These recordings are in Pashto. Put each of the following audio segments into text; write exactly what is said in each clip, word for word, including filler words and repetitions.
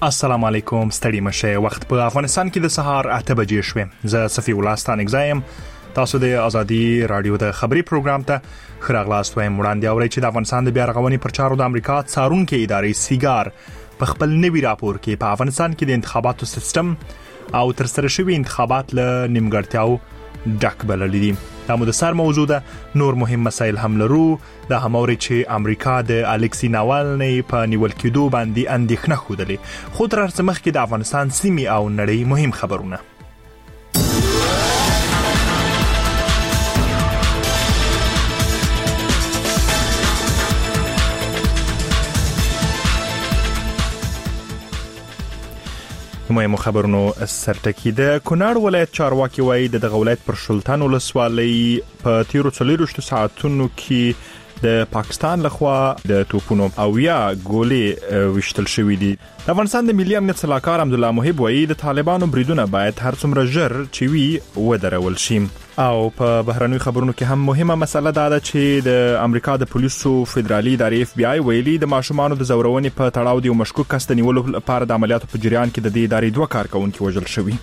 السلام علیکم، ستړي مشه. وخت په افغانستان کې د سهار اته بجې شوې. زه صفی الله ستانګزایم. تاسو د ازادي رادیو د خبري پروګرام ته خراغلاست وایم. وړاندې اورئ چې د افغانستان د بیا رغونې پر چارو د امریکا څارونکو ادارې سیګار په خپل نوي راپور کې په افغانستان کې د انتخاباتو سیستم او ترسره شوی انتخابات له نیمګړتیاو ډک بللي دي. دا مو د سر موضوع ده. نور مهم مسایل هم لرو. دا هم اوري چې امریکا د الکسی ناوالنی په نیول کېدو باندې اندېښنه خوده. خو تر هر څه مخکې د افغانستان سیمې او نړۍ مهم خبرونه. مهمو خبرونو سرټکی. د کونړ ولایت چارواکي وایي د دغه ولایت پر شلتان ولسوالۍ په تیرو څلوېښتو ساعتونو کې د پاکستان لخوا د توپونو او یا ګولې وشتل شوې دي. د افغانستان د ملي امنیت صلاحکار حمدالله محب وایي د طالبانو بریدونه باید هر څومره ژر چې وي ودرول شي. او په بهرنۍ خبرونو کې هم مهمه مسله دا ده چې د امریکا د پولیسو فدرالي ادارې اف بی آی ویلي د ماشومانو د زورونې په تړاو د مشکوک کس د نیولو لپاره د عملیاتو په جریان کې د دې ادارې دوه کارکونکي وژل شوي.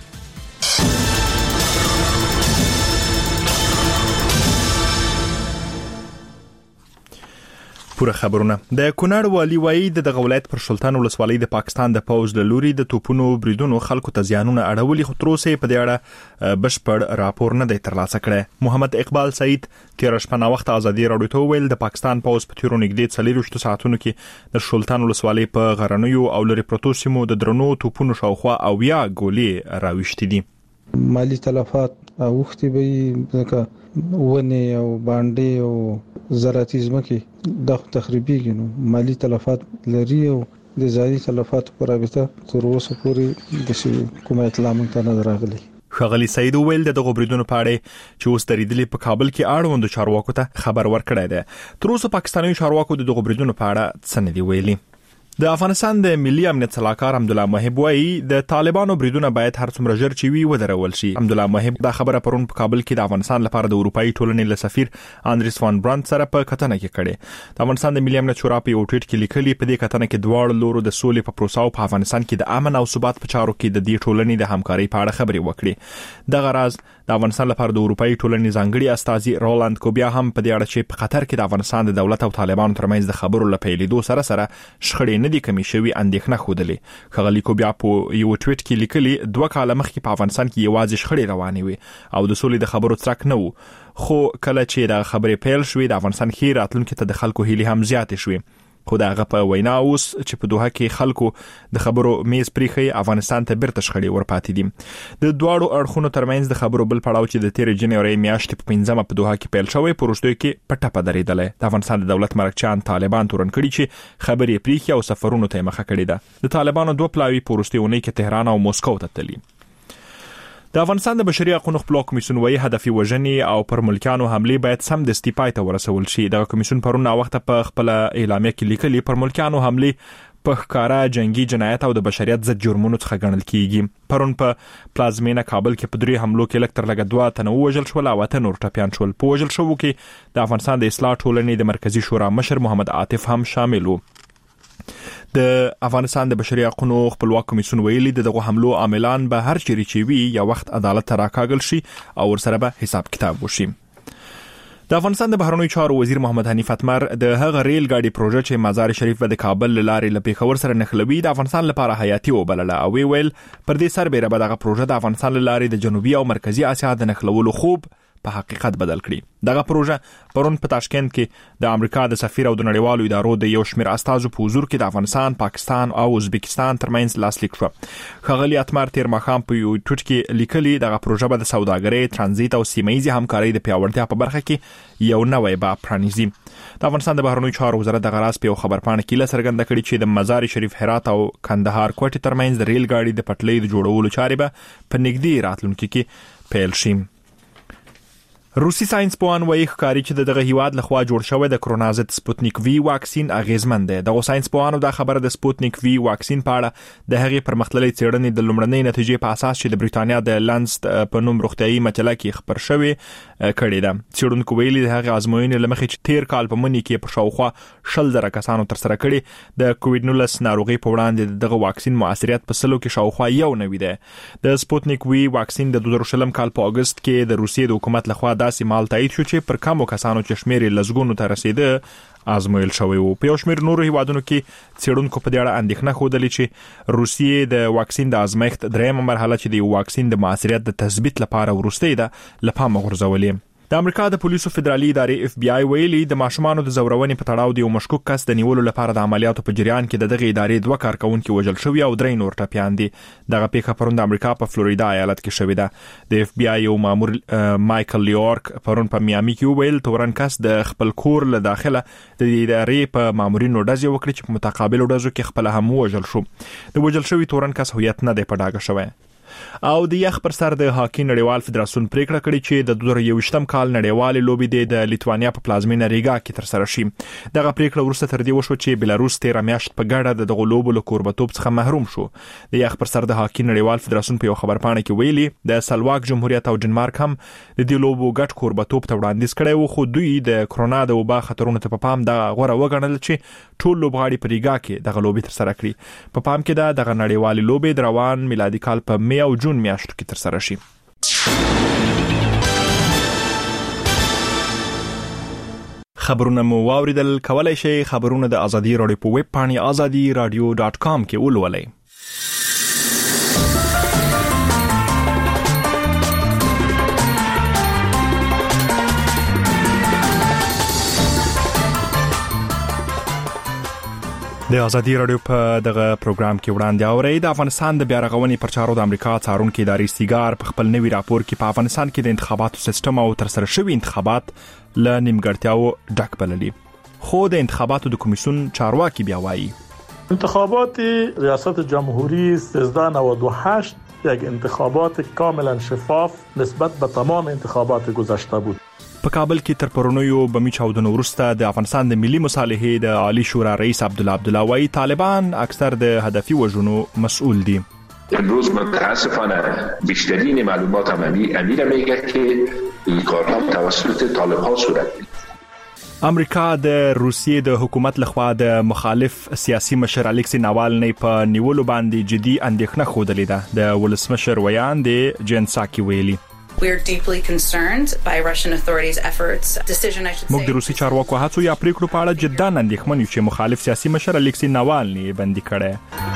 پوره خبرونه. د کونړ والی وایي د دغه ولایت پر شلتان ولسوالۍ د پاکستان د پوز له لوري د توپونو بریدونو خلکو ته زیانونه اړولي، خو تر اوسه په دې اړه بشپړ راپور نه دی ترلاسه کړی. محمد اقبال سعید تیر شپه وخت ازادي راډیو ته ویل د پاکستان پوز په تیرو نږدې څلوېښتو ساعتونو کې د شلتان ولسوالۍ په غرنیو او لري پروتو سیمو د درنو توپونو شاوخوا او یا ګولې راوښتي دي. مالی تلفات اوختي به ځکه ونه او باندې او زراعتي ځمکې د تخریبي نو مالی تلفات لري او د زیاتي تلفات پر رابطه تر اوسه پورې د کومه اطلاع مونږ نه راغلي. ښاغلي سعید ویل د دغه بریدونو په اړه چې اوس درېدلې په کابل کې اړوند چارواکو ته خبر ورکړی دی. تر اوسه پاکستاني چارواکو د دغه بریدونو په اړه څه نه دی ویلي. د افغانستان د ملي امنیت صلاحکار حمدالله محب وایي د طالبانو بریدونه باید هر څومره ژر چې وي ودرول شي. حمدالله محب دا خبره پرون په کابل کې د افغانستان لپاره د اروپאי ټولنې له سفیر اندریس وان برانت سره په کتنه کې کړي. د افغانستان د ملي امنیت شورا په یو ټویټ کې لیکلي په دې کتنه کې دواړو لورو د سولې په پروسه او په افغانستان کې د امن او ثبات په چارو کې د دې ټولنې د همکارۍ په اړه خبرې وکړي. دغه راز د افغانستان لپاره د اروپאי ټولنې ځانګړي استازي رولاند کوبیا هم په دې اړه چې په قطر کې د افغانستان د دولت او طالبانو ترمنځ د خبرو لپیلېدو سره سره شخړې نه دي کمې شوي اندېښنه خوده. ښاغلي کوبیا په یو ټویټ کې لیکلي دوه کاله مخکې په افغانستان کې یوازې شخړې روانې وي او د سولې د خبرو څرک نه وو، خو کله چې د خبرې پیل شوې د افغانستان ښې راتلونکي ته د خلکو هیلې هم زیاتې شوې. خو دا هغه په وینا اوس چې په دوحه کې خلکو د خبرو میز پریخي افغانستان ته بیرته شخړې ورپاتې دي. د دواړو اړخونو ترمنځ د خبرو بل پړاو چې د تیر جنوري میاشتې په پنځمه په دوحه کې پیل شوی په وروستیو کې په ټپه درېدلی. د افغانستان د دولت مرکچیان طالبان تورن کړي چې خبرې پریخي او سفرونو ته مخه کړې ده. د طالبانو دوه پلاوي په وروستیو اونۍ کې تهران او مسکو ته تللي. د افغانستان د بشري حقوقو خپلواک کمیسیون وایي هدفي وژنې او پر ملکیانو حملې باید سمدستي پای ته ورسول شي. دغه کمیسیون پرون وخت په خپل اعلامیه کې لیکلي پر ملکیانو حملې په ښکارا جنگي جنایت او د بشریت ضد جرمونو څخه ګڼل کیږي. پرون په پلازمینه کابل کې په درې حملو کې لکتر لګ دوه تنه وژل شول او اته نور ټپيان شول. په وژل شوو کې د افغانستان د اصلاح ټولنې د مرکزی شورا مشر محمد عاطف هم شامل وو. د افغانستان د بشري حقوقو خپلواک کمیسیون ویلي دغه حملو عاملان به هر چیرې چې وي یا وخت عدالت ته راکاږل شي او ورسره به حساب کتاب وشي. د افغانستان د بهرنیو چارو وزیر محمد حنیف اتمر د هغه ریل ګاډي پروژه چې مزار شریف د کابل لارې له پیښور سره نښلوي د افغانستان لپاره حیاتي وبلله او ویل پر دې سربېره به دغه پروژه د افغانستان لارې د جنوبي او مرکزی اسیا د نښلولو خوب په حقیقت بدل کړي. دغه پروژه پرون په تاشکند کې د امریکا د سفیر او د نړیوالو ادارو د یو شمېر استازو په حضور کې د افغانستان، پاکستان او ازبکستان ترمنځ لاسلیک شو. ښاغلي اتمر تیر ماښام په یو ټویټ کې لیکلي دغه پروژه به د سوداګرۍ، ترانزیت او سیمه‌ایزې همکارۍ د پیاوړتیا په برخه کې یو نوی باب پرانیزي. د افغانستان د بهرنیو چارو وزارت دغه راز په یو خبرپاڼه کې څرګنده کړې چې د مزار شریف، هرات او کندهار کوټې ترمنځ د ریل ګاډي د پټلۍ د جوړولو چارې به په نږدې راتلونکي کې پیل شي. روسي ساينس پوهان وایي ښکاري چې دغه هیواد لخوا جوړ شوی د کرونا ضد سپوتنیک وی واکسین اغیزمن دی. دغه ساينس پوهانو دا خبره د سپوتنیک وی واکسین په اړه د هغې پرمختللې څېړنې د لومړنۍ نتیجې په اساس چې د بریټانیا د لانست په نوم روغتیايي مجله کې خبر شوی کړي ده. څېړونکو ویلي د هغې ازموینې له مخې چې تیر کال په مني کې په شاوخوا شل زره کسانو ترسره کړي د کووډ نولس ناروغي په وړاندې دغه واکسین موثریت په سلو کې شاوخوا یو نوي دی. د سپوتنیک وی واکسین د دوه زره شلم کال په اگست کې د روسیې د حکومت لخوا داسې مال تایید شو چې پر کمو کسانو چې شمېر لزګونو ته رسیده آزمویل شوی وو. په یو شمېر نورو هیوادونو کې څېړونکو په دې اړه اندېښنه ښودلې چې روسیې د واکسین د ازمایښت دریمه مرحله چې د واکسین د موثریت د تثبیت لپاره وروستۍ ده له پامه غورځولې. د امریکا د پولیسو فدرالي ادارې اف بی آی ویلي د ماشومانو د زورونې په تړاو د یو مشکوک کس د نیولو لپاره د عملیاتو په جریان کې د دغه ادارې دوه کارکونکي وژل شوي او درې نور ټپیان دي. دغه پیښه پرون د امریکا په فلوریدا ایالت کې شوې ده. د اف بی آی یو مامور مایکل لیورک پرون په میامي کې ویل تورن کس د خپل کور له داخله د ادارې په مامورینو ډزې وکړي چې په متقابل ډزو کې خپل هم وژل شو. د وژل شوي تورن کس هویت نه دی په ډاګه شوی. او د یخ پر سر د هاکی نړیوال فدراسیون پریکړه کړې چې د دوه زره یوویشتم کال نړیوالې لوبې د لیتوانیا په پلازمینه ریګا کې تر سره شي. دغه پریکړه وروسته تر دې وشو چې بلاروس تیر میاشت په ګډه د دغه لوبو له کوربتوب څخه محروم شو. د یخ پر سر د هاکی نړیوال فدراسیون په یو خبرپاڼه کې ویلي د سلواک جمهوریت او ډنمارک هم د دې لوبو ګډ کوربتوب ته وړاندیز کړی و، خو دوی د کرونا د وبا خطرونو ته په پام د غوړه وګڼل چې ټول لوبغاړي په ریګا کې دغه لوبې تر سره کړي. په پام کې ده دغه نړیوالې لوبې د روان میلادي کال په می او جون میاشتو کې تر سره شي. خبرونه مو واوریدل. کولای شئ خبرونه د ازادي رادیو په ویب پاڼې ازادي رادیو ډاټ کام کې ولولئ. د ازادي رادیو په دغه پروګرام کې وړاندې اورئ. د افغانستان د بیا رغونې پر چارو د امریکا څارونکي ادارې سیګار په خپل نوي راپور کې په افغانستان کې د انتخاباتو سیستم او ترسره شوي انتخابات له نیمګړتیاو ډک بللي. خو د انتخاباتو د کمیسیون چارواکي بیا وایي انتخابات ریاست جمهوری سیزده نود و هشت یک انتخابات کاملا شفاف نسبت به تمام انتخابات گذشته بود. په کابل کې تر پرونیو بمی چاودنو وروسته د افغانستان د ملي مصالحې د عالی شورا رئیس عبدالله عبدالله وايي طالبان اکثر د هدفي وژنو مسئول دي. امروز متاسفانه بیشترین معلومات امیر میگه که این کارها توسط طالبان صورت میگیره. امریکا د روسیې د حکومت لخوا د مخالف سیاسي مشر الیکسی ناوالنی په نیولو باندې جدي اندېښنه ښودلې ده. د ولسمشر ویان د جنساکي ویلي We are deeply concerned by Russian authorities' efforts. Decision I should say. موږ د روسي چارواکو هڅو یا پریکړو په اړه جدا اندېښمن یو چې مخالف سیاسي مشر الیکسی ناوالنی بندي کړي.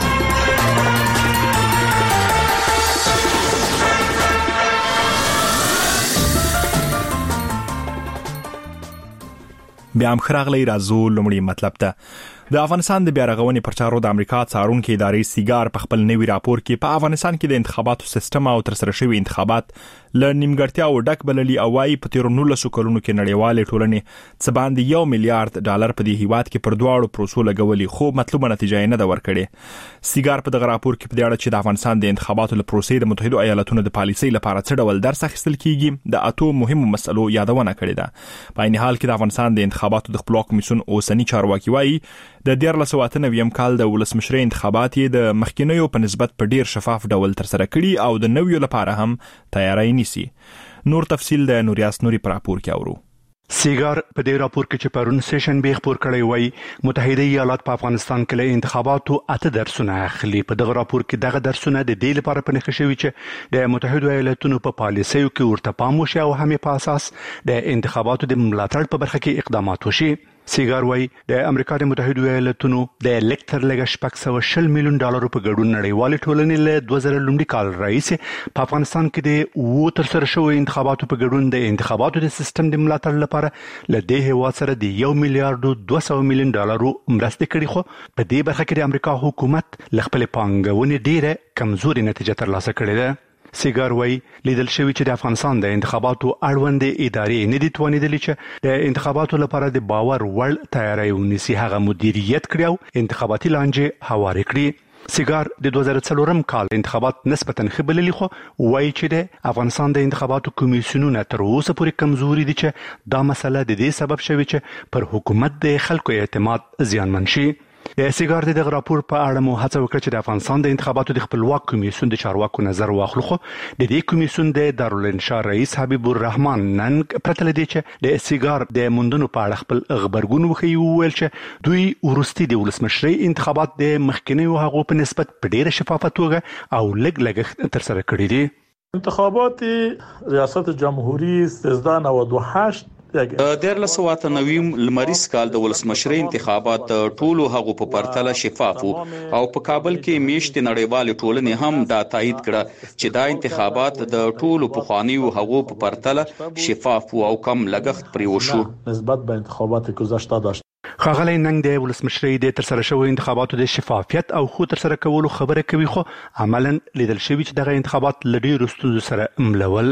بیا هم خراغلی رازو لومړی مطلب ته د افغانستان د بیا رغونې پر چارو د امریکا څارونکي ادارې سیګار په خپل نوي راپور کې په افغانستان کې د انتخاباتو سیستم او ترسره شوي انتخابات له نیمګړتیاو ډک بللي او وايي په تیرو نولسو کلونو کې نړیوالې ټولنې څه باندې یو میلیارډ ډالر په دې هیواد کې پر دواړو پروسو لګولي، خو مطلوبه نتیجه یې نه ده ورکړې. سیګار په دغه راپور کې په دې اړه چې د افغانستان د انتخاباتو له پروسې د متحده ایالاتونو د پالیسۍ لپاره څه ډول درس اخیستل کیږي د اتو مهمو مسلو یادونه کړې ده. په عین حال کې د افغانستان د انتخاباتو د خپلواک کمیسیون اوسنی چارواکي وايي د دیارلس سوه اته نوي کال د ولسمشرۍ انتخابات یې د مخکینیو په نسبت په ډیر شفاف ډول ترسره کړي او د نویو لپاره هم تیاری نیسي. نور تفصیل د نوریاس نوري پر راپور کې اورو. سیګار په دې راپور کې چې پرون سیشن به خبر کړی وای متحده ایالات په افغانستان کې له انتخاباتو اته درسونه اخلي. په دغه راپور کې دغه درسونه د دې لپاره پنځه شوي چې د متحده ایالاتونو په پالیسیو کې ورته پام وشي او هم په اساس د انتخاباتو د ملاتړ په برخه کې اقدامات وشي. سیګار وای د امریکا د متحده ایالاتونو د الکتر لګ شپږ سوه شل میلیون ډالر په ګډون نړیوال ټولنې له دوه زره لومړي کال راځي په افغانستان کې د وو تر سره شوی انتخاباتو په ګډون د انتخاباتو د سیستم د ملاتړ لپاره له دې هیواد سره د یو میلیارډ دوه سوه میلیون ډالر مرسته کړې، خو په دې برخه کې د امریکا حکومت له خپل پانګونې ډیره کمزوري نتیجه ترلاسه کړې ده. سیګار وای لیدل شوی چې د افغانستان د انتخاباتو اړوند ادارې نه دي توانیدلې چې د انتخاباتو لپاره د باور وړ تیاری ونیسي، هغه مدیریت کړی او انتخاباتي لانجه هوارې کړې. سیګار د دوه زره څلورم کال انتخابات نسبتاً ښه بللي خو وایي چې د افغانستان د انتخاباتو کمیسیونونه تر اوسه پورې کمزوري دي چې دا مسله د دې سبب شوی چې پر حکومت د خلکو اعتماد زیانمن شي. د سیګار د راپور په اړه مو هڅه وکړه چې د افغانستان د انتخاباتو د خپلواک کمیسیون د چارواکو نظر واخلو، خو د دې کمیسیون د دارالانشا رئیس حبیب الرحمن نن پرته لدی چې د سیګار د موندنو په اړه خپل خبرګون وښیي، وویل چې دوی وروستي د ولسمشرۍ انتخابات د مخکینیو هغو په نسبت په ډیره شفافه توګه او لږ لګښت ترسره کړي دي. انتخابات ریاست جمهوری سیزده نود و هشت د دیارلس سوه اته نوي لمریز کال د ولسمشرۍ انتخابات ټولو هغو په پرتله شفاف او په کابل کې میشت نړیوال ټولنې هم دا تایید کړه چې دا انتخابات د ټولو پخوانیو هغو په پرتله شفاف او کم لګښت پرې وشو نسبت به انتخابات گذشته داشت. ښاغلی ننګ د ولسمشرۍ د ترسره شویو انتخاباتو د شفافیت او ښو ترسره کولو خبره کوي، خو عملاً لیدل شوي چې دغه انتخابات له ډېرو ستونزو سره ملول.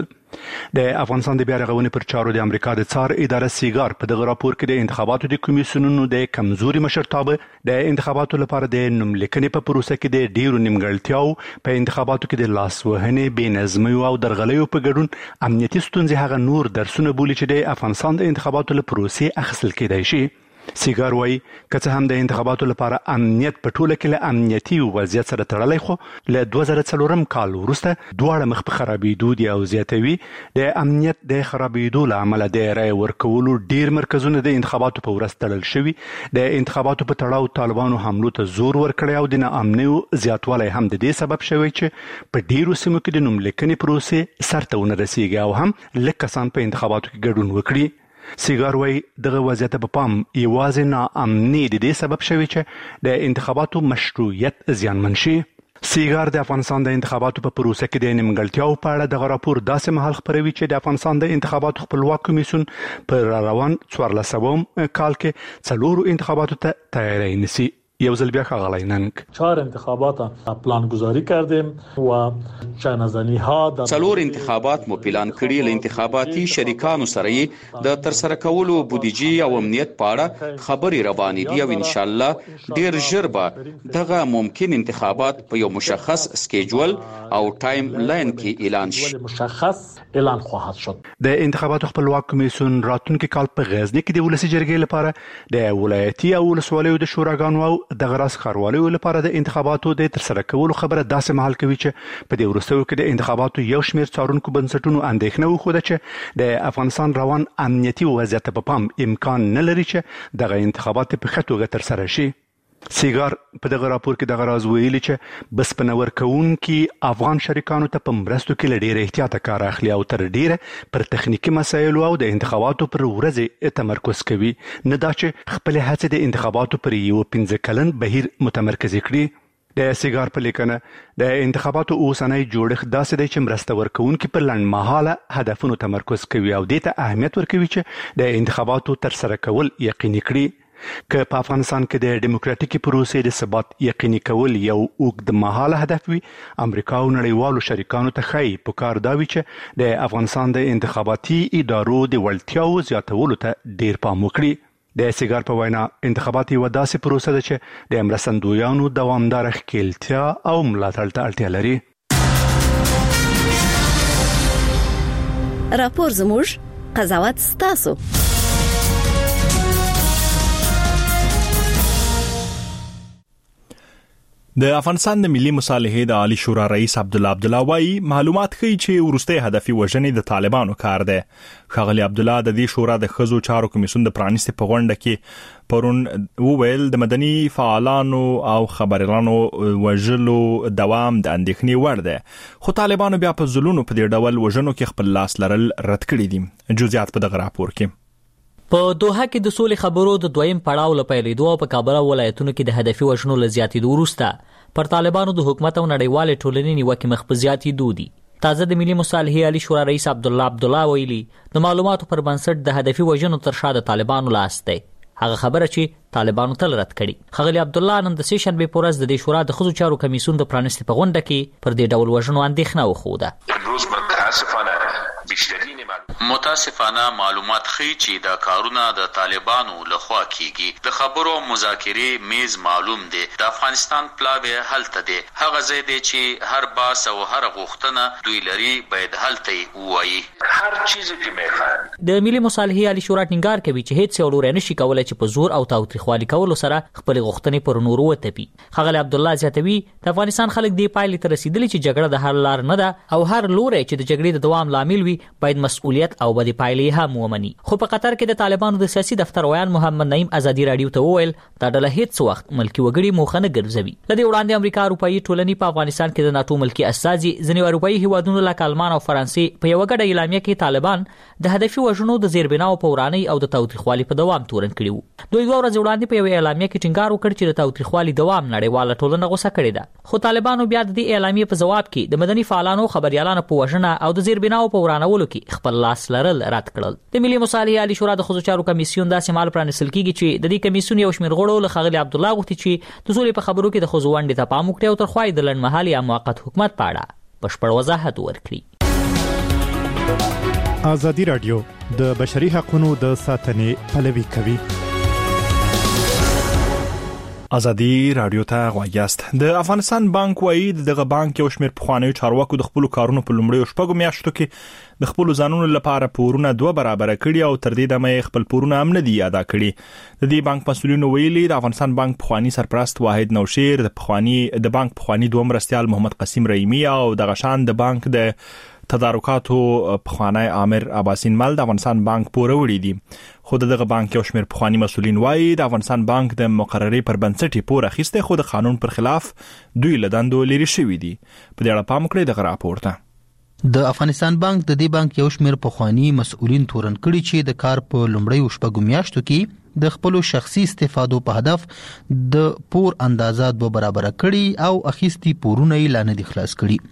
د افغانستان د بیا رغونې پر چارو د امریکا د څار اداره سیګار په دغه راپور کې د انتخاباتو د کمیسیونونو د کمزوري مشرتابه، د انتخاباتو لپاره د نوملیکنې په پروسه کې د ډیرو نیمګړتیاو، په انتخاباتو کې د لاسوهنې، بې نظمیو او درغلیو په ګډون امنیتي ستونزې هغه نور درسونه بولي چې د افغانستان د انتخاباتو له پروسې اخیستل کېدای شي. سیګار وایي که څه هم د انتخاباتو لپاره امنیت په ټوله کې له امنیتي وضعیت سره تړلی، خو له دوه زره څلورم کال وروسته دواړه مخ په خرابېدو دي او زیاتوي. د امنیت د خرابېدو له امله د رایې ورکولو ډیر مرکزونه د انتخاباتو په ورځ تړل شوي، د انتخاباتو په تړاو طالبانو حملو ته زور ورکړی او د ناامنیو زیاتوالی هم د دې سبب شوی چې په ډیرو سیمو کې د نوملیکنې پروسې سرته ونه رسیږي او هم لږ کسان په انتخاباتو کې ګډون وکړي. سیګار وایي دغه وضعیت په پام یوازې ناامني د دې سبب شوی چې د انتخاباتو مشروعیت زیانمن شي. سیګار د افغانستان د انتخاباتو په پروسه کې د نیمګړتیاو په اړه دغه راپور داسې مهال خپروي چې د افغانستان د انتخاباتو خپلواک کمیسیون په روان څوارلسمم کال کې څلورو انتخاباتو ته تیاری نیسي. یو ځل بیا ښاغلی ننګ چهار انتخابات پلان گذاری کردیم و چانه‌زنی ها در څلور انتخابات مو پلان کړي. له انتخاباتي شریکانو سره د ترسره کولو بودیجې او امنیت په اړه خبرې روانې دي او ان شاء الله ډیر ژر به دغه ممکن انتخابات په یو مشخص سکیجول او ټایم لاین کې اعلان شي. مشخص اعلان خواهد شد. د انتخاباتو خپلواک کمیسیون راتلونکي کال په غزني کې د ولسي جرګې لپاره د ولایتي او ولسوالیو د شوراګانو او دغه راز ښاروالیو لپاره د انتخاباتو د ترسره کولو خبره داسې مهال کوي چې په دې وروستیو کې د انتخاباتو یو شمېر څارونکو بنسټونو اندېښنه وښوده چې د افغانستان روان امنیتي وضعیت په پام امکان نه لري چې دغه انتخابات په ښه توګه ترسره شي. سیګار په دغه راپور کې دغه راز ویلي چې بسپنه ورکوونکي افغان شریکانو ته په مرستو کې له ډېره احتیاطه کار اخلي او تر ډېره پر تخنیکي مسایلو او د انتخاباتو پر ورځې تمرکز کوي، نه دا چې خپلې هڅې د انتخاباتو پر یو پنځه کلن بهیر متمرکزې کړي. د سیګار په لیکنه د انتخاباتو اوسنی جوړښت داسې دی چې مرسته ورکوونکي پر لنډمهاله هدفونو تمرکز کوي او دې ته اهمیت ورکوي چې د انتخاباتو ترسره کول یقیني کړي. که په افغانستان کې د دیموکراتیکي پروسې د ثبات یقیني کول یو اوږدمهاله هدف وي، امریکا او نړیوالو شریکانو ته ښایي پکار دا وي چې د افغانستان د انتخاباتي ادارو د وړتیاو زیاتولو ته ډیر پام وکړي. د سیګار په وینا انتخابات یوه داسې پروسه ده چې د مرستندویانو دوامداره ښکیلتیا او ملاتړ ته اړتیا لري. راپور زموږ، قضاوت ستاسو. د افغانستان د ملي مصالحې د عالی شورا رئیس عبدالله عبدالله وايي معلومات ښیي چې وروستي هدفي وژنې د طالبانو کار دی. ښاغلی عبدالله د دې شورا د ښځو چارو کمیسیون د پرانیستې په غونډه کې پرون وویل د مدني فعالانو او خبريالانو وژلو دوام د اندېښنې وړ دی، خو طالبانو بیا په ځلونو په دې ډول وژنو کې خپل لاس لرل رد کړي دي. جزئیات په دغه راپور کې. په دوحه کې د سولې خبرو د دویم پړاو لپاره لیدو او په کابل ولایتونو کې د هدفي وژنو لزیاتېدو وروسته پر طالبانو د حکومت او نړیوال ټولنې نیوکې مخ په زیاتېدو دي. تازه د ملي مصالحې عالی شورا رئیس عبدالله عبدالله ویلي د معلوماتو پر بنسټ د هدفي وژنو تر شا د طالبانو لاس دی، هغه خبره چې طالبانو تل رد کړي. ښاغلی عبدالله نن د سې شنبې په ورځ د دې شورا د ښځو چارو کمیسیون د پرانیستې په غونډه کې پر دې ډول وژنو اندېښنه وښوده. امروز متاسفانه بیشترین معلومات متاسفانه معلومات ښیي چې دا کارونه د طالبانو لخوا کیږي. د خبرو مذاکرې میز معلوم دی. د افغانستان پلاوی هلته دی. هغه ځای دی چې هر باس او هر غوښتنه دوی لري باید هلته ووایي. هر چیزی که میخوان. د ملي مصالحې عالی شورا ټینګار کوي چې هیڅ یو لوري نشي کولای چې په زور او تاوتریخوالي کولو سره خپل غوښتنې پر نورو وتپي. ښاغلی عبدالله زیاتوي د افغانستان خلک دې پایلې ته رسیدلي چې جګړه د حل لار نه ده او هر لوري چې د جګړې د دوام لامل وي باید مسؤلیت او بدې پایلې هم ومني. خو په قطر کې د طالبانو د سیاسي دفتر ویان محمد نعیم ازادي رادیو ته وویل دا ډله هیڅ وخت ملکی وګړي موخه نه ګرځوي. لدې وړاندې امریکا اروپایي ټولنې په افغانستان کې د ناتو ملکی اساسي ځینې اروپایي هیوادونو لکه آلمان او فرانسې په یو غډه اعلامیه کې طالبان د هدفي وژنو د زیربناو په ورانۍ او د تاوتریخوالي په دوام تورن کړي وو. دوی دوه ورځې وړاندې په یو اعلامیه کې ټینګار وکړ چې د تاوتریخوالي دوام نړیواله ټولنه غوسه کړې ده. خو طالبانو بیا د دې اعلامیه په جواب کې د مدني فعالانو خبريالانو په وژنه او د زیربناو په ورانولو کې خپل لاس لرل رد کړل. د ملي مصالحې عالی شورا د ښځو چارو کمیسیون داسې مال پرانیستل کیږي چې د دې کمیسیون یو شمېر غړو له ښاغلي عبدالله غوښتي چې د سولې په خبرو کې د ښځو ونډې ته پام وکړي او تر خوا یې د لنډمهالي یا موقت حکومت په اړه بشپړ وضاحت ورکړي. ازادي رادیو د بشري حقوقو د ساتنې پلوي کوي. ازادي رادیو ته غواړئ. د افغانستان بانک وایي دغه بانک یو شمېر پخوانیو چارواکو د خپل کارونو په لومړیو شپږو میاشتو کې د خپل ځانونو لپاره پورونه دوه برابر کړي او تر دې دمه خپل پورونه هم نه دي ادا کړي. د دې بانک مسؤلینو ویلي د افغانستان بانک پخوانی سرپرست واحد نوشیر د پخوانی د بانک پخوانی دوه مرستيال محمد قاسم رحیمی او د غشان د بانک د تدارکاتو پخوانی عامر عباسین مل د افغانستان بانک پوره وړي دي. خو دغه بانک یو شمېر پخوانی مسؤلین وایي د افغانستان بانک د مقررې پر بنسټ پوره اخیسته خو د قانون پر خلاف دوی لداندو لري شوی دي. په دې اړه پام وکړئ دغه راپور ته. د افغانستان بانک د دې بانک یو شمېر پخوانی مسؤلین تورن کړي چې د کار په لومړیو شپږو میاشتو کې د خپل شخصي استفادو په هدف د پور اندازه دوه برابر کړي او اخیستي پورونه یې لا نه دي خلاص کړي.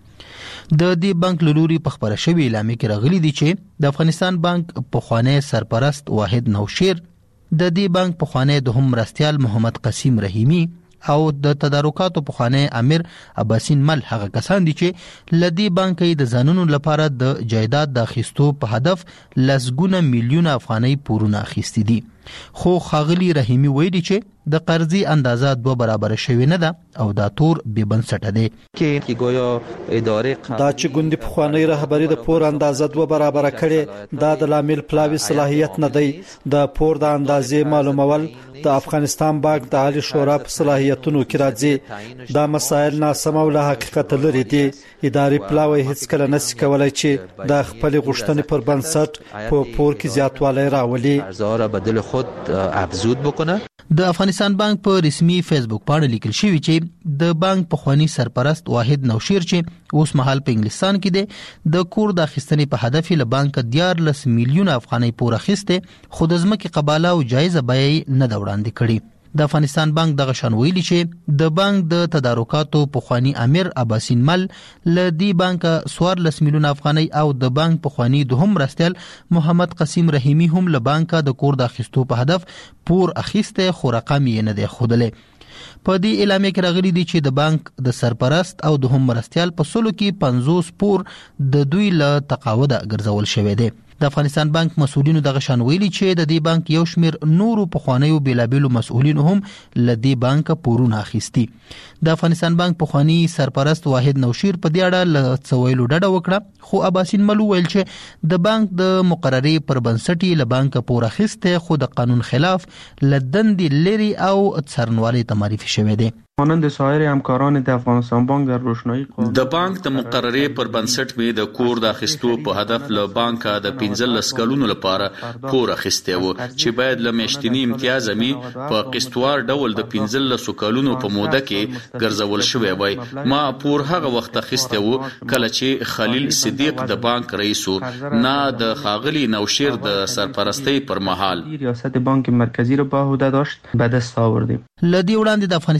د دې بانک لوري په خبره شوی اعلامیه کې راغلي دي چې د افغانستان بانک پخوانی سرپرست واحد نوشیر د دې بانک پخوانی دوهم مرستيال محمد قاسم رحیمی او د تدارکاتو پخوانی امیر عباسین مل هغه کسان دي چې لدی بانک د ځانونو لپاره د جایداد د اخیستو په هدف لسګونه میلیونه افغاني پورونه اخیستي دي. خو خاغلی رحیمی ویلي چې د قرضې اندازه دوه برابر شوی نه ده او دا تور بې بنسټه دی. کې ګویا ادارې دا چې ګوندي پخوانی رهبری د پور اندازه دوه برابر کړي دا د لامل پلاوی صلاحیت نه دی. د پور د اندازې معلومول د افغانستان بانک د عالی شورا په صلاحیتونو کې راځي. دا مسایل ناسم او له حقیقت لري دي. اداري پلاوی هیڅ کله نشي کولای چې د خپل غوښتنې پر بنسټ په پور کې زیاتوالی راولي. ارزاره بدل خود افزود بکنه. د افغانستان بانک په رسمي فیسبوک باندې لیکل شوی چې د بانک پخوانی سرپرست واحد نوشیر چې اوس مهال په انګلستان کې دی د کور د اخیستنې په هدف له بانک دیارلس میلیونه افغاني پور اخیسته خو د ځمکې قباله او جایزه بیه نه دا وړاندې کړي. د افغانستان بانک دغه شان ویلي چې د بانک د تدارکاتو پخوانی امیر عباسین مل ل دی بانک څوارلس میلیونه افغاني او د بانک پخوانی دوهم مرستيال محمد قاسم رحیمی هم له بانک د کور د اخیستو په هدف پور اخیسته خو رقم یې نه دی خودلې. په دې اعلامیه کې راغلي دي چې د بانک د سرپرست او دوهم مرستيال په سلو کې پنځوس پور د دوی له تقاعده ګرځول شوی دی. د افغانستان بانک مسؤلینو دغه شان ویلي چې د دې بانک یو شمیر نورو پخوانیو بیلابیلو مسؤلینو هم ل دې بانک پورونه اخیستي. د افغانستان بانک پخوانی سرپرست واحد نوشیر په دې اړه ل څویلو ډډه وکړه خو عباسین ملو ویل چې د بانک د مقررې پر بنسټ له بانک پور اخیسته خو د قانون خلاف لدند لري او څرنوالي ته معرفي شوی دی. مانند سایر همکاران د افغانستان بانک در روشنایی قانون د بانک د مقررې پر بنسټ می د کور د اخیستو په هدف له بانک د پنځلس کلونو لپاره پور اخیسته و چې باید له میاشتنی امتیاز می په قسطوار ډول د پنځلس کلونو په موده کې ګرځول شوی وای. ما پور هغه وخت اخیسته و کله چې خلیل صدیق د بانک رئیس و نه د خاغلی نوشیر د سرپرستی پر مهال ریاست بانک مرکزی رو به عهده داشت به دست آوردیم. لدی وړاندې د افغانستان د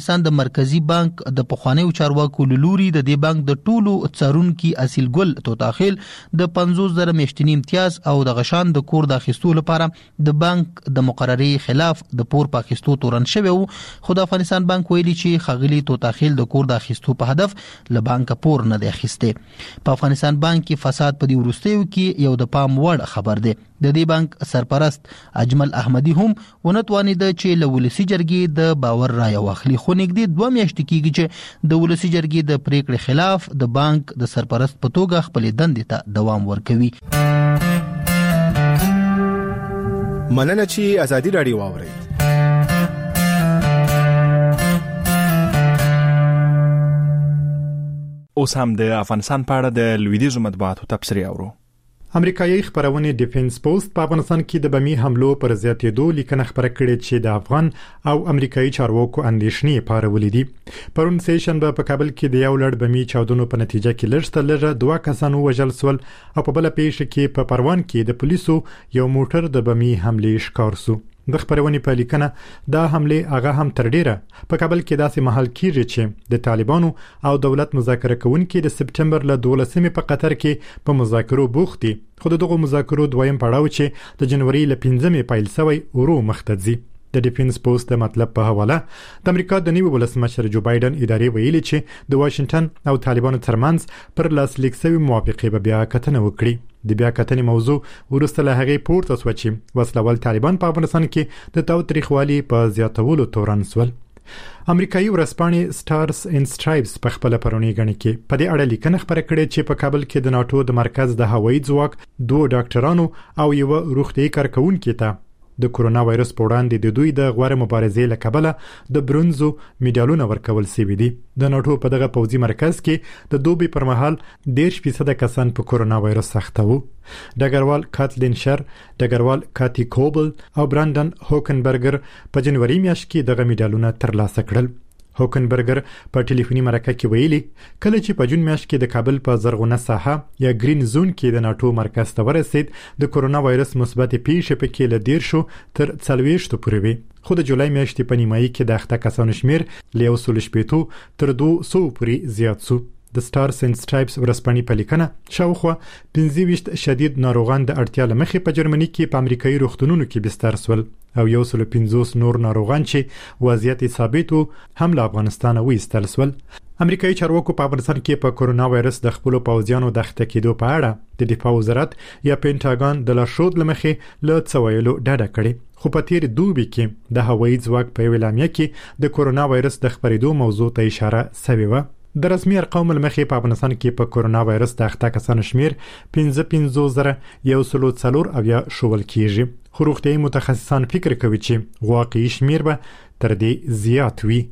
مرکزی بانک د پخوانیو چارواکو لوري د دې بانک د ټولو څارونکو اصیل ګل توتاخیل د پنځوس زره میاشتنی امتیاز او د غشان د کور د اخیستو لپاره د بانک د مقررې خلاف د پور په اخیستو تورن شوی وو. خو د افغانستان بانک ویلي چې خغلی توتاخیل د کور د اخیستو په هدف له بانک پور نه دی اخیسته. په افغانستان بانک کې فساد په دې وروستیو کې یو د پام وړ خبر دی. د دې بانک سرپرست اجمل احمدی هم ونتوانید چې له ولسی جرګې د باور رای واخلي، خو نږدې دوه میاشتې کېږي چې د ولسی جرګې د پریکړې خلاف د بانک د سرپرست په توګه خپل دندې ته دوام ورکوي. مننه چې ازادي رادیو واوري. اوس هم د افغانستان په اړه د لویدیځو مطبوعاتو تبصرې اورو. امریکایي خبرونه ډیفنس پوسټ په افغانستان کې د بمی حملو پر زیاتېدو لیکنه خبره کړې چې د افغان او امریکایي چارواکو اندېښنې پارولې دي. پرون سیشن په کابل کې د یو لړ بمی چاودنو په نتیجه کې لږ تر لږه دوه کسان وژل شول او په بل پیښه کې په پروان کې د پولیسو یو موټر د بمی حملې ښکار شو. د خبرونې په لیکنه دا حمله هغه هم تر ډیره په کابل کې داسې محل کېږي چې د طالبانو او دولت مذاکره کوونکي د سپټمبر له دولسمې په قطر کې په مذاکرو بوخت دي، خو دغه مذاکرو دویم پړاو چې د جنوري له پنځمې پیل شوی ورو مخته ځي. د ډیفنس پوسټ د مطلب په حواله د امریکا د نوي ولسمشر جو بایدن ادارې ویلي چې د واشنگټن او طالبانو ترمنځ پر لاسلیک شوی موافقه به بیا کتنه وکړي. د بیا کتنې موضوع ورسته له هغې پورته شوه چې وسلوال طالبان په افغانستان کې د تاوتریخوالي په زیاتولو تورن شول. امریکایي ورځپاڼې سټارز ان سټرایپس په خپل پرونی غني کې په دې اړه لیکنه خبره کړې چې په کابل کې د ناتو د مرکز د هوایي ځواک دوه ډاکټرانو او یو روغتيایي کارکونکو ته د کورونا وایرس په وړاندې د دوی د غوړه مبارزې له کبله د برونزو میډالونه ورکول شوي دي. د ناتو په دغه پوځي مرکز کې د دوبي پر مهال ډېر فیصد کسان په کورونا وایرس اخته وو. ډګروال کاتلین شر، ډګروال کاتی کوبل او براندن هوکنبرګر په جنوري میاشت کې دغه میډالونه ترلاسه کړل. هوکنبرګر په ټلیفوني مرکه کې ویلي کله چې په جون میاشت کې د کابل په زرغونه ساحه یا گرین زون کې د ناتو مرکز ته ورسید د کورونا وایرس مثبت پیښې په کې له ډیر شو تر څلوېښت پورې وي، خو د جولای میاشتې په نیمایي کې د اخته کسانو شمیر له یو سل شپېتو تر دوه سوو پورې زیات شو. د سټارز ان سټرایپس ورځپاڼې په لیکنه شاوخوا پنځه ویشت شدید ناروغان د اړتیا له مخې په جرمني کې په امریکایي روغتونونو کې بستر شول او یو سل پنځوس نور ناروغان چې وضعیت ثابت وو هم له افغانستان وایستل شول. امریکایي چارواکو په افغانستان کې په کورونا وایرس د خپل پوځیانو د اخته کېدو په اړه د دفاع وزارت یا پینټاګان د لارښود لمخې له څویلو ډډه کړې، خو په تیر دوبي کې د هوایي ځواک په اعلامیه کې د کورونا وایرس د خپرېدو موضوع ته اشاره شوې و. د رسمي ارقام لمخې په افغانستان کې په کورونا وایرس د اخته کسانو شمیر پنځه پنځوس زره یو سل څلور اویا شول کېږي، خو روغتیایي متخصصان فکر کوي چې واقعي شمیر به تر دې زیات وي.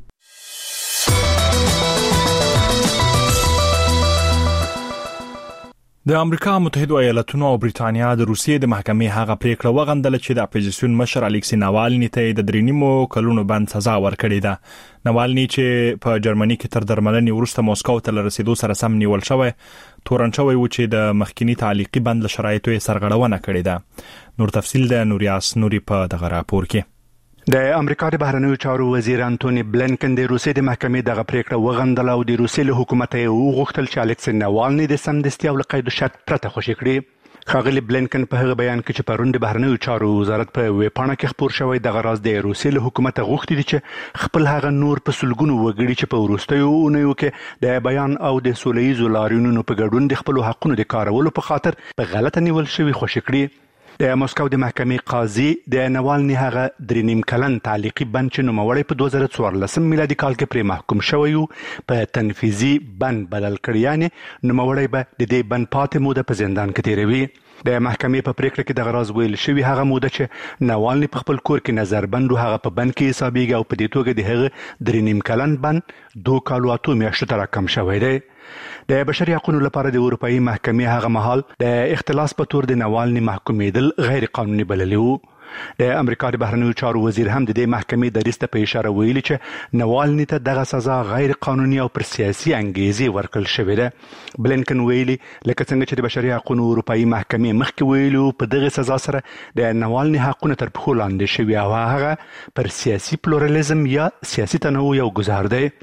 د امریکا متحده ایالاتونو او بریټانیا د روسیې د محکمې هغه پریکړه وغندله چې د اپوزیسیون مشر الیکسی ناوالني ته د درېنیمو کلونو بند سزا ورکړې ده. ناوالني چې په جرمني کې تر درملنې وروسته موسکو ته رسیدو سره سم نیول شوی تورن شوی و چې د مخکینی تعلیقي بند له شرایطو یې سرغړونه کړې ده. نور تفصیل د نوریاس نوري په دغه راپور کې. د امریکا د بهرنیو چارو وزیر انټونی بلنکن د روسیې د محکمې دغه پریکړه وغندله او د روسیې له حکومت یې وغوښتل چې الیکسی ناوالني د سمدستي او له قید شرط پرته خوشي کړي. ښاغلي بلنکن په هغه بیان کې چې پرون د بهرنیو چارو وزارت په ویبپاڼه کې خپور شوی دغه راز د روسیې له حکومت غوښتي دي چې خپل هغه نور په سلګونو وګړي چې په وروستیو اونیو کې د بیان او د سولهییزو لاریونونو په ګډون د خپل حقونو د کارولو په خاطر په غلطه نیول شوی خوشي کړي. د موسکو د محکمې قاضي د ناوالني هغه درې نیم کلن تعلیقي بند چې نوموړی په دوه زره څوارلسم میلادي کال کې پرې محکوم شوی و په تنفیذي بند بدل کړی، یعنې نوموړی به د دې بند پاتې موده په زندان کې تیروي. د محکمې په پریکړه کې دغه راز ویل شوی هغه موده چې ناوالني په خپل کور کې نظر بند هغه په بند کې حسابېږي او په دې توګه د هغه درې نیم کلن بند دوه کالو اتو میاشتو ته راکم شوی دی. د بشري حقوقو لپاره د اروپאי محکمې هغه مهال د اختلاس په تور د ناوالني محکومېدل غیر قانوني بللی وو. د امریکا د بهرنیو چارو وزیر هم د دې محکمې د ریسته په اشاره ویلي چې ناوالني ته دغه سزا غیر قانوني او پر سیاسي انګیزې ورکړل شوې ده. بلنکن ویلي لکه څنګه چې د بشري حقوقو اروپאי محکمې مخکې ویلو په دغه سزا سره د ناوالني حقونه تر پښو لاندې شوي او هغه پر سیاسي پلورالېزم یا سیاسي تنوع یو ګزار دی.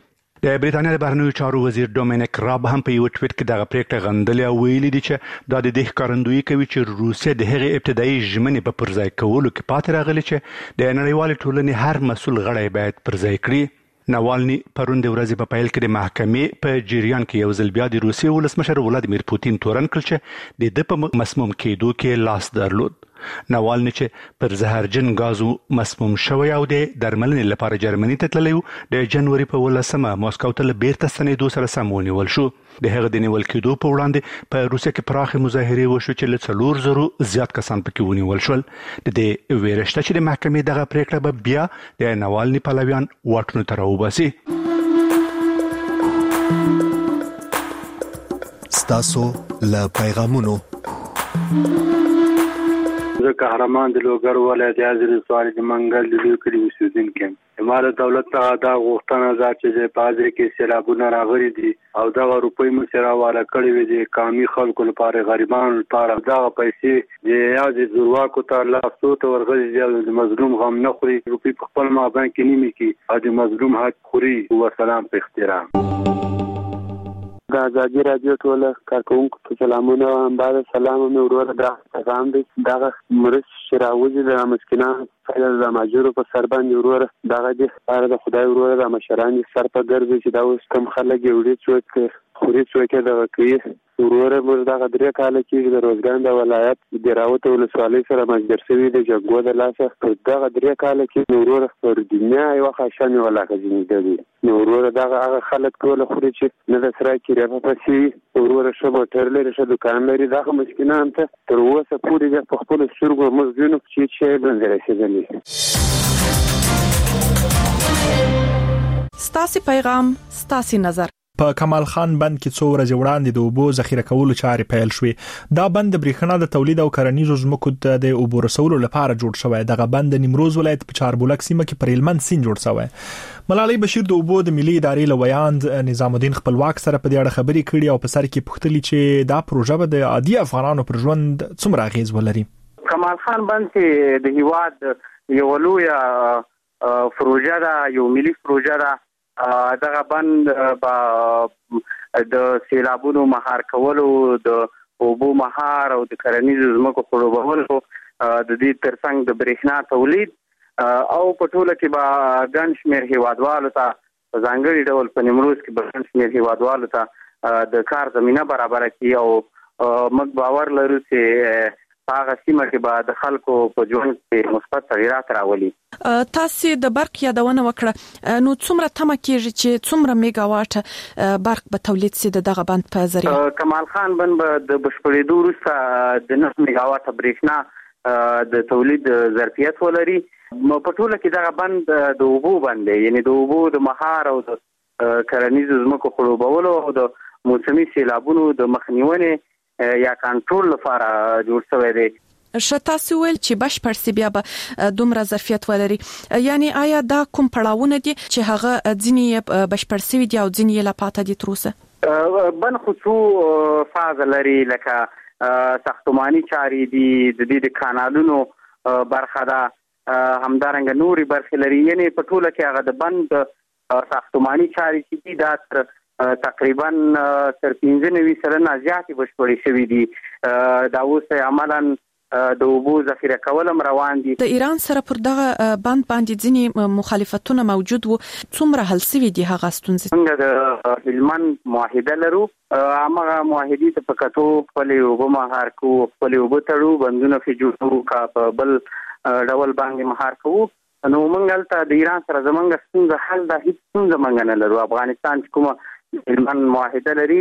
د بریټانیا د بهرنیو چارو وزیر ډومینیک راب هم په یو ټویټ کې دغه پریکړه غندلې او ویلي دي چې دا د دې ښکارندویي کوي چې روسیه د هغې ابتدایي ژمنې په پرځای کولو کې پاتې راغلي چې د نړیوالې ټولنې هر مسؤل غړی باید پرځای کړي. ناوالني پرون د ورځې په پیل کې د محکمې په جریان کې یو ځل بیا د روسیې ولسمشر ولادیمیر پوتین تورن کړ چې د ده په مسموم کېدو کې لاس درلود. ناوالني چې پر زهرجن غازو مسموم شوی او د درملنې لپاره جرمني ته تللی و د جنوري په ولسمه ماسکو ته له بیرته ستنېدو سره سم ونیول شو. د هغه د نیول کېدو په وړاندې په روسیه کې پراخې مظاهرې وشو چې له څلور زرو زیات کسان پکې ونیول شول. د دې ویره شته چې د محکمې دغه پریکړه به بیا د ناوالني پلویان واټونو ته راوباسي. ستاسو له پیغامونو زه قهرمان د لوګر ولایت یازر سوال د منګل د لوی کلی اوسیدونکی یم. امارت دولت ته دا غوښتنه ده چې په حاضر کې سیلابونه راغلي دي او دا روپۍ مو سره والا کړی وي د قومي خلکو لپاره غریبانو لپاره دا پیسې د یازر زورواکو ته لاسو ته ورغلي دي او د مظلوم غم نه خوري. روپۍ په خپل مابین کې نیمه کې او د مظلوم حق خوري. والسلام په احترام. د ازادي رادیو ټول کارکونکو ته سلامونه. بعد سلام مې ورور دا پیغام دی دغه مرس شراوزي د مسکینانو فایل د ماجورو په سر باندې ورور دغه د لپاره د خدای ورور د مشران سر په ګرځي چې دا اوس کم خلک یوړي څوک خوري څوک دا کوي. ورور موږ دغه درې کال کې د روزګان د ولایت د راوته ولسوالۍ سره مجبور شوی د جګو د لاسه په دغه درې کال کې ورور پر دنیا یو خاصه ولاکه ځینې دی. نو ورور دغه هغه خلک ټول خوري چې نه د سره کې راځي پسې ورور شه موټر لري شه دکان لري دغه مسکینان ته تر اوسه پورې د خپل سترګو مزګونو چې چې باندې رسیدلی. ستاسو پیغام ستاسو نظر. په کمال خان بند کې څو ورځې وړاندې د اوبو ذخیره کولو چارې پیل شوې. دا بند د برېښنا د تولید او کرنیزو ځمکو ته د اوبو رسولو لپاره جوړ شوی. دغه بند د نیمروز ولایت په چاربولک سیمه کې پر هلمند سیند جوړ شوی. ملالۍ بشیر د اوبو د ملي ادارې لویاند نظام الدین خپلواک سره په دې اړه خبرې کړې او په سر کې پوښتلې چې دا پروژه به د عادي افغانانو پر ژوند څومره اغیز ولري. کمال خان بند چې د هیواد یو لویه پروژه ده، یو ملي پروژه ده. دغه بند په د سیلابونو مهار کولو، د اوبو مهار او د کرنیزو ځمکو خړوبولو، د دې ترڅنګ د برېښنا تولید او په ټوله کې به ګڼ شمېر هیوادوالو ته په ځانګړي ډول په نیمروز کې به ګڼ شمېر هیوادوالو ته د کار زمینه برابره کړي او موږ باور لرو چې هغه سیمه کې به د خلکو په ژوند کې مثبت تغیرات راولي. تاسو د برق یادونه وکړه، نو څومره تمه کېږي چې څومره میگا واټ برق به تولید سي دغه بند په ذریعہ؟ کمال خان بند به د بشپړېدو وروسته د نه میگا واټ برېښنا د تولید ظرفیت ولري. په ټوله کې دغه بند د اوبو بند دی، یعنی د اوبو د مهار او د کرنیزو ځمکو خړوبولو او د موسمي سیلابونو د مخنیوي یا کنټرول لپاره جوړ شوی دی. شتا سوال چې بشپړ سی بیا به دومره ظرفیت ولري، یعنی آیا دا کوم پړاوونه دي چې هغه ځینی بشپړ سی دي او ځینی لا پاتې دي تر اوسه؟ بن خصوص فاز لري لکه ساختماني چارې دي، د دې د کانالونو برخه ده، همدارنګه نوري برخې لري. یعنی په ټوله کې هغه د بند ساختماني چارې چې دي دا تقریبا تر پنځه نوي سلنه زیاتې بشپړې شوې دي. دا اوس عملاً د اوبو ذخیره کول هم روان دي. د ایران سره پر دغه بند باندې ځینې مخالفتونه موجود وو، څومره حل شوي دي هغه ستونزې؟ څنګه د هلمند معاهده لرو، هغه معاهدې ته په کتو خپلې اوبه مهار کوو، خپلې اوبه تړو، بندونه پرې جوړوو، که په بل ډول باندې مهار کوو. نو موږ هلته د ایران سره زموږ ستونزه حل ده، هېڅ ستونزه موږ نه لرو. افغانستان چې کومه هلمند معاهده لري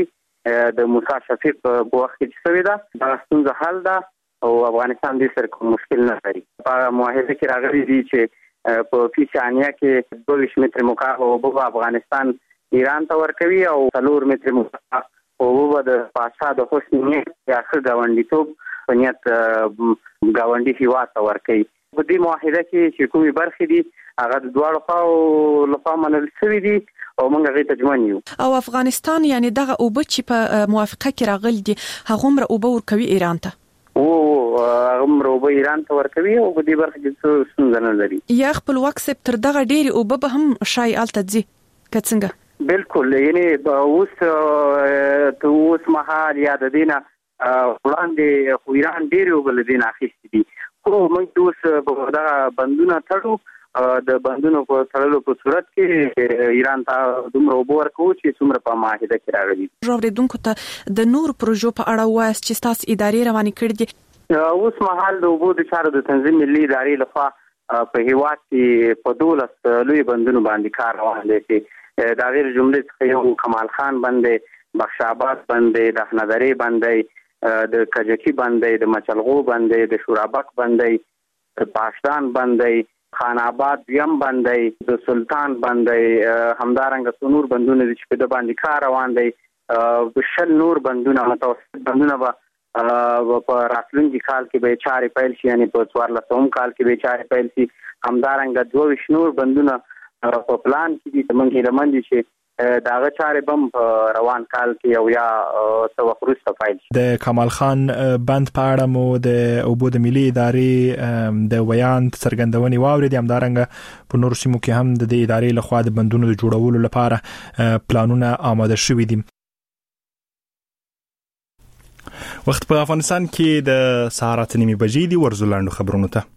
د موسی شفیق په وخت کې چې شوې ده، دا ستونزه حل ده او افغانستان دې سره کوم مشکل نه لري. په معاهده کې راغلي دي چې په فی ثانیه کې دوه ویشت متر مکعب اوبه افغانستان ایران ته ورکوي او څلور متر مکعب اوبه د پاشا د حسن نیت یا ښه ګاونډیتوب په نیت ګاونډي هیواد ته ورکوي. په دې معاهده کې چې کومې برخې دي هغه د دواړو خواو لخوا منل شوي دي او موږ هغې ته ژمن یو. او افغانستان یعنی دغه اوبه چې په موافقه کې راغلي دي هغومره اوبه ورکوي ایران ته؟ او هغومره اوبه ایران ته ورکوي او په دې برخه کې څه ستونزه نه لري. یا خپلواک صاحب تر دغه ډېرې اوبه به هم شاید هلته ځي که څنګه؟ بالکل یعنی اوس ته اوس مهال یا د دینه وړاندې خو ایران ډېر وبل دین اخیستي دي خو موږ اوس دا بندونه تړو د بندونو په تړلو په صورت کې ایران ته دومره وبور کوو چې څومره په معاهده کې راغلي. راوړونکو ته د نور پروژو په اړه وایي چې تاسو ادارې روانې کړې دي. اوس مهال د اوبو د چارو د تنظیم ملي ادارې لخوا په هیواد کې په دولس لوی بندونو باندې کار روان دی چې دا غیر جملې څخه یو کمال خان بندې، بخش آباد بندې، د حنادرې بندې، د کجکی بندې، د مچلغو بندې، د شورابک بندې، د پاشدان بندې، خان آباد یم بندې، د سلطان بندې، همدارنګه سنور بندونه چې په د باندې کار روان دی. د شل نور بندونه متوسط بندونه به په راتلونکي کال کې به چارې پیل شي، یعنی په څوارلسم کال کې به چارې پیل شي. همدارنګه دوه ویشت نور بندونه په پلان کې دي چې موږ هیله مند یو چې داغه چارې بم روان کال کې او یا څو وخت وروسته پیل شي. د کمال خان بند په اړه مو د اوبو د ملي ادارې د ویان څرګندونې واورېدې، همدارنګه په نورو سیمو کې هم د دې ادارې لخوا د بندونو د جوړولو لپاره پلانونه آماده شوي دي. وخت په افغانستان کې د سهار اته نیمې بجې دي. ورزو لاندو خبرونو ته.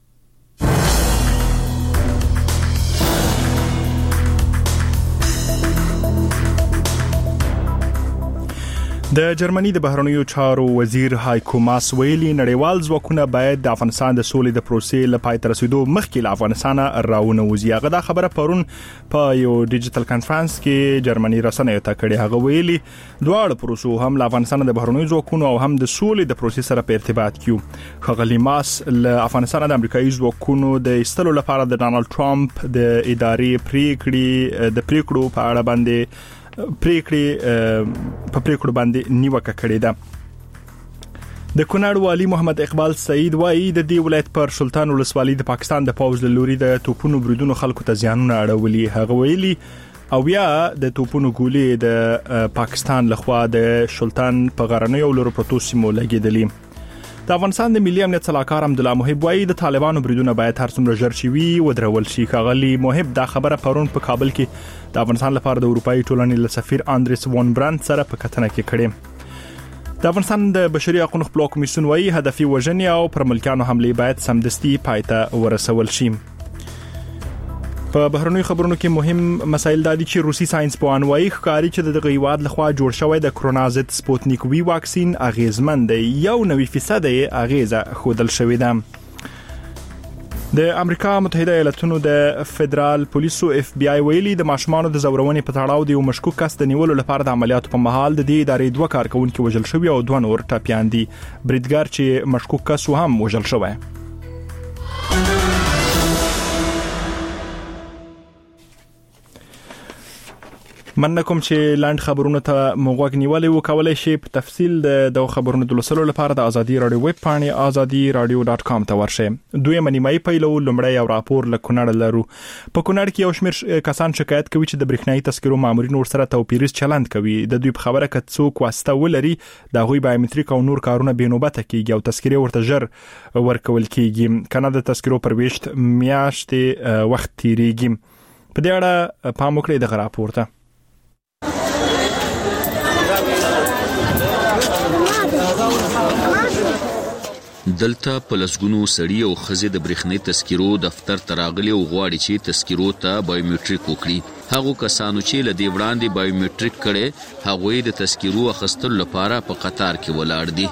د جرمني د بهرنیو چارو وزیر هایکو ماس ویلي نړیوال ځواکونه باید د افغانستان د سولې د پروسې لپاره تر رسیدو مخکې له افغانستان راونه وځي. هغه دا خبره پرون په یو ډیجیټل کانفرنس کې جرمني رسنیو ته کړې. هغه ویلي دواړه پروسو هم له افغانستان د بهرنیو ځواکونو او هم د سولې د پروسې سره په ارتباط کې. ښاغلي ماس له افغانستان د امریکایي ځواکونو د ایستلو لپاره د ډانلډ ټرمپ د ادارې پریکړې د پریکړو په اړه باندې پریکړې په پریکړو باندې نیوکه کړې ده. د کونړ والی محمد اقبال سعید وايي د دې ولایت پر سلطان ولسوالۍ د پاکستان د پوز له لوري د توپونو بریدونو خلکو ته زیانونه اړولي. هغه ویلي او بیا د توپونو ګولې د پاکستان لخوا د سلطان په غرنیو لورو پروتو سیمو لګیدلې. د افغانستان د ملي امنیت صلاحکار حمدالله محب وايي د طالبانو بریدونه باید هر څومره ژر شي ودرول شي. ښاغلي محب دا خبره پرون په کابل کې د افغانستان لپاره د اروپאי ټولنې له سفیر اندریس وون برانت سره په کتنه کې کړې. د افغانستان د بشري حقوقو خپلواک کمیسیون وايي هدفي وژنې او پر ملکانو حمله باید سمدستي پایته ورسول شي. په بهرنیو خبرونو کې مهم مسایل دادي چې روسي ساينس پوهان وايي ښکاري چې د غیواد لخوا جوړ شوی د کرونا ضد سپوتنیک وی واکسین اغیزمند دی، یو نوي فیصد یې اغیزه خودل شوې ده. د امریکا متحده ایالاتونو د فدرال پولیسو اف بی آی ویلي د ماشومانو د زورونې په تړاو د یو مشکوک کس د نیولو لپاره د عملیاتو په مهال د دې ادارې دوه کارکونکو وژل شوي او دوه نور ټپیان دي. بریدګر چې مشکوک کس هم وژل شوی. من کوم چې لاند خبرونه ته موږ نیولې وو کولای شي په تفصیل د دغه خبرونو د لوستلو لپاره د ازادي رادیو ویب پاڼې ازادي رادیو ډاټ کام ته ورشئ. دوی منیمای پیلو لمړی یو راپور له کونړ لرو. په کونړ کې یو شمېر کسان شکایت کوي چې د برېښنايي تذکرو مامورین ورسره توپیریز چلند کوي. د دوی په خبره کې څوک واسطه ولري د غوي بایومټریک او نور کارونه به نوبته کیږي او تذکرې ورته ژر ورکول کیږي. کنه د تذکرو پر ویشت میاشتې وخت تیریږي. په دې اړه پام وکړئ د راپور ته. دلته پلسګونو سړی او خزې د برېښنايي تذکرو دفتر تراغلي او غواړي چې تذکرو ته بایومټریک وکړي. هغه کسانو چې لدی وړاندې بایومټریک کړي هغه د تذکرو اخیستلو لپاره په قطار کې ولاړ دي.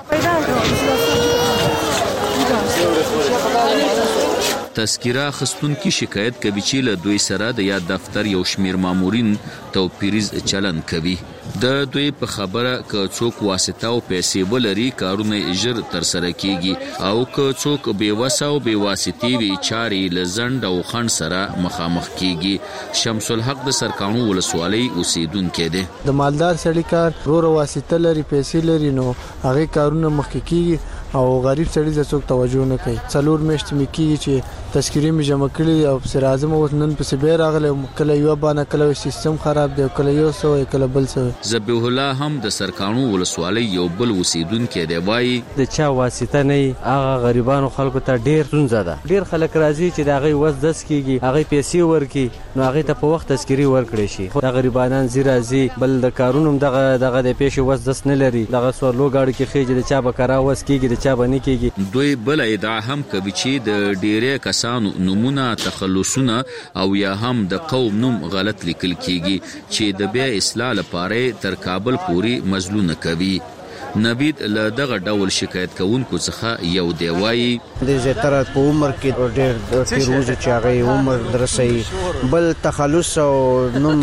تذکره اخیستونکي شکایت کوي چې له دوی سره د یاد دفتر یو شمیر مامورین توپیریز چلند کوي. د دوی په خبره که څوک واسطه او پیسې ولري کارونه ژر تر سره کیږي او که څوک بې وسه او بې واسطې وي چارې له ځنډ او خنډ سره مخامخ کیږي. شمس الحق د سرکانو ولسوالۍ اوسیدونکی دی. د مالدار سړي کار ورو واسطه لري پیسې لري نو هغه کارونه مخکې کیږي او غریب سړي ته څوک توجه نه کوي. څلور میاشتې مې کېږي چې تذکرې مې جمع کړي او سر اعظم اوس نن پسې بیا راغلی، کله یوه بانه کله سیستم خراب دی، کله یو څه کله بل څه. ذبیح الله هم د سرکانو ولسوالۍ یو بل اوسیدونکی دی، وایي د چا واسطه نه وي، هغه غریبانو خلکو ته ډېر ستونزه ده. ډېر خلک راځي چې د هغې وس دس کېږي، هغې پیسې ورکړي نو هغې ته په وخت تذکرې ورکړی شي. خو دا غریبانان ځي راځي، بل د کارونو هم دغه دغه د پیسې وس دس نه لري، دغه سوارلو ګاډو کې خېږي، د چا به کرا وس کېږي د چا به نه کېږي. دوی بله ادعا هم کوي چې د ډېری کسانو نومونه، تخلصونه او یا هم د قوم نوم غلط لیکل کېږي چې د بیا اصلاح لپاره تر کابل پورې مزلونه کوي. نوید له دغه ډول شکایت کوونکو څخه یو دی، وایي د زیاتره په عمر کې ډېر تیروزي چې هغه عمر درسي، بل تخلص او نوم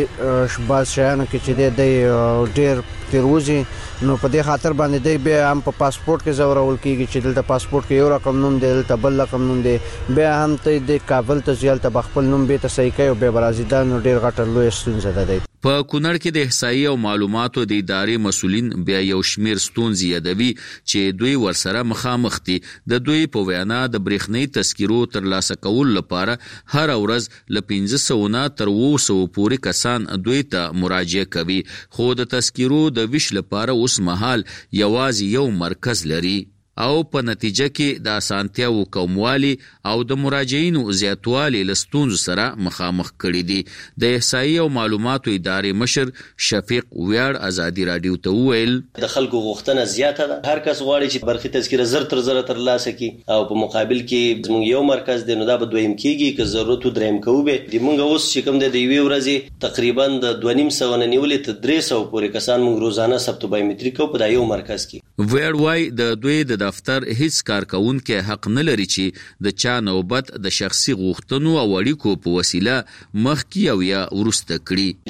د شباز شیانو کې چې د ډېر تیروزي، نو په دې خاطر باندې دی بیا هم په پاسپورت کې زورول کېږي چې دلته پاسپورت کې یو رقم نوم دی، دلته بل رقم نوم دی، بیا هم ته د کابل ته ځي هلته به خپل نوم بېرته صحیح کوي او بیا به راځي. دا نو ډېر غټه لویه ستونزه ده دی. په کونړ کې د احصایې او معلوماتو د ادارې مسؤلین بیا یو شمیر ستونزې یادوي چې دوی ورسره مخامخ دي. د دوی په وینا د برېښنایي تذکرو ترلاسه کولو لپاره هره ورځ له پنځه سوه نه تر اووه سوه پورې کسان دوی ته مراجعه کوي، خو د تذکرو د ویش لپاره اوس مهال یوازې یو مرکز لري او په نتیجه کې د اسانتیاو کموالی او د مراجعینو زیاتوالی له ستونزو سره مخامخ کړي دي. د احصایې او معلوماتو ادارې مشر شفیق ویاړ ازادي راډیو ته وویل د خلکو غوښتنه زیاته ده، هر کس غواړي چې برخي تذکره زر تر زر ترلاسه کړي او په مقابل کې زموږ یو مرکز دی، نو دا به دویم کېږي که ضرورت و دریم کوو به د موږ اوس چې کوم دی د یوې ورځې تقریبا د دوه نیم سوه نه نیولې تر درې سوه پورې کسان موږ روزانه ثبت بایومتریک کوو په دا یو مرکز کې. ویاړ وایي د دوی د دفتر هیڅ کارکونکي حق نه لري چې د چا نوبت د شخصي غوښتنو او اړیکو په وسیله مخکې او یا وروسته کړي.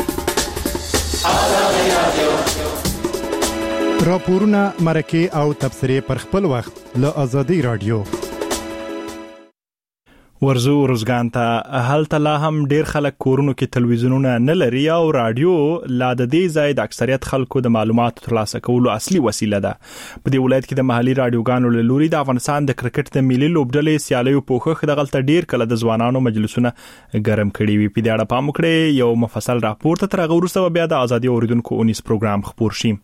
راپورونه، مرکې او تبصرې پر خپل وخت له آزادۍ راډیو. ورزو روزګان ته هلته لا هم ډیر خلک کورونو کې تلویزیونونه نه لري او رادیو لا د دې ځای د اکثریت خلکو د معلوماتو ترلاسه کولو اصلي وسیله ده. په دې ولایت کې د محلي رادیوګانو له لوري د افغانستان د کرکټ د ملي لوبډلې سیالیو پوښښ دغلته ډیر کله د ځوانانو مجلسونه ګرم کړي وي. په دې اړه پام وکړئ، یو مفصل راپور ته تر هغه وروسته بیا د ازادي اوریدونکو اونیس پروګرام خپور شي.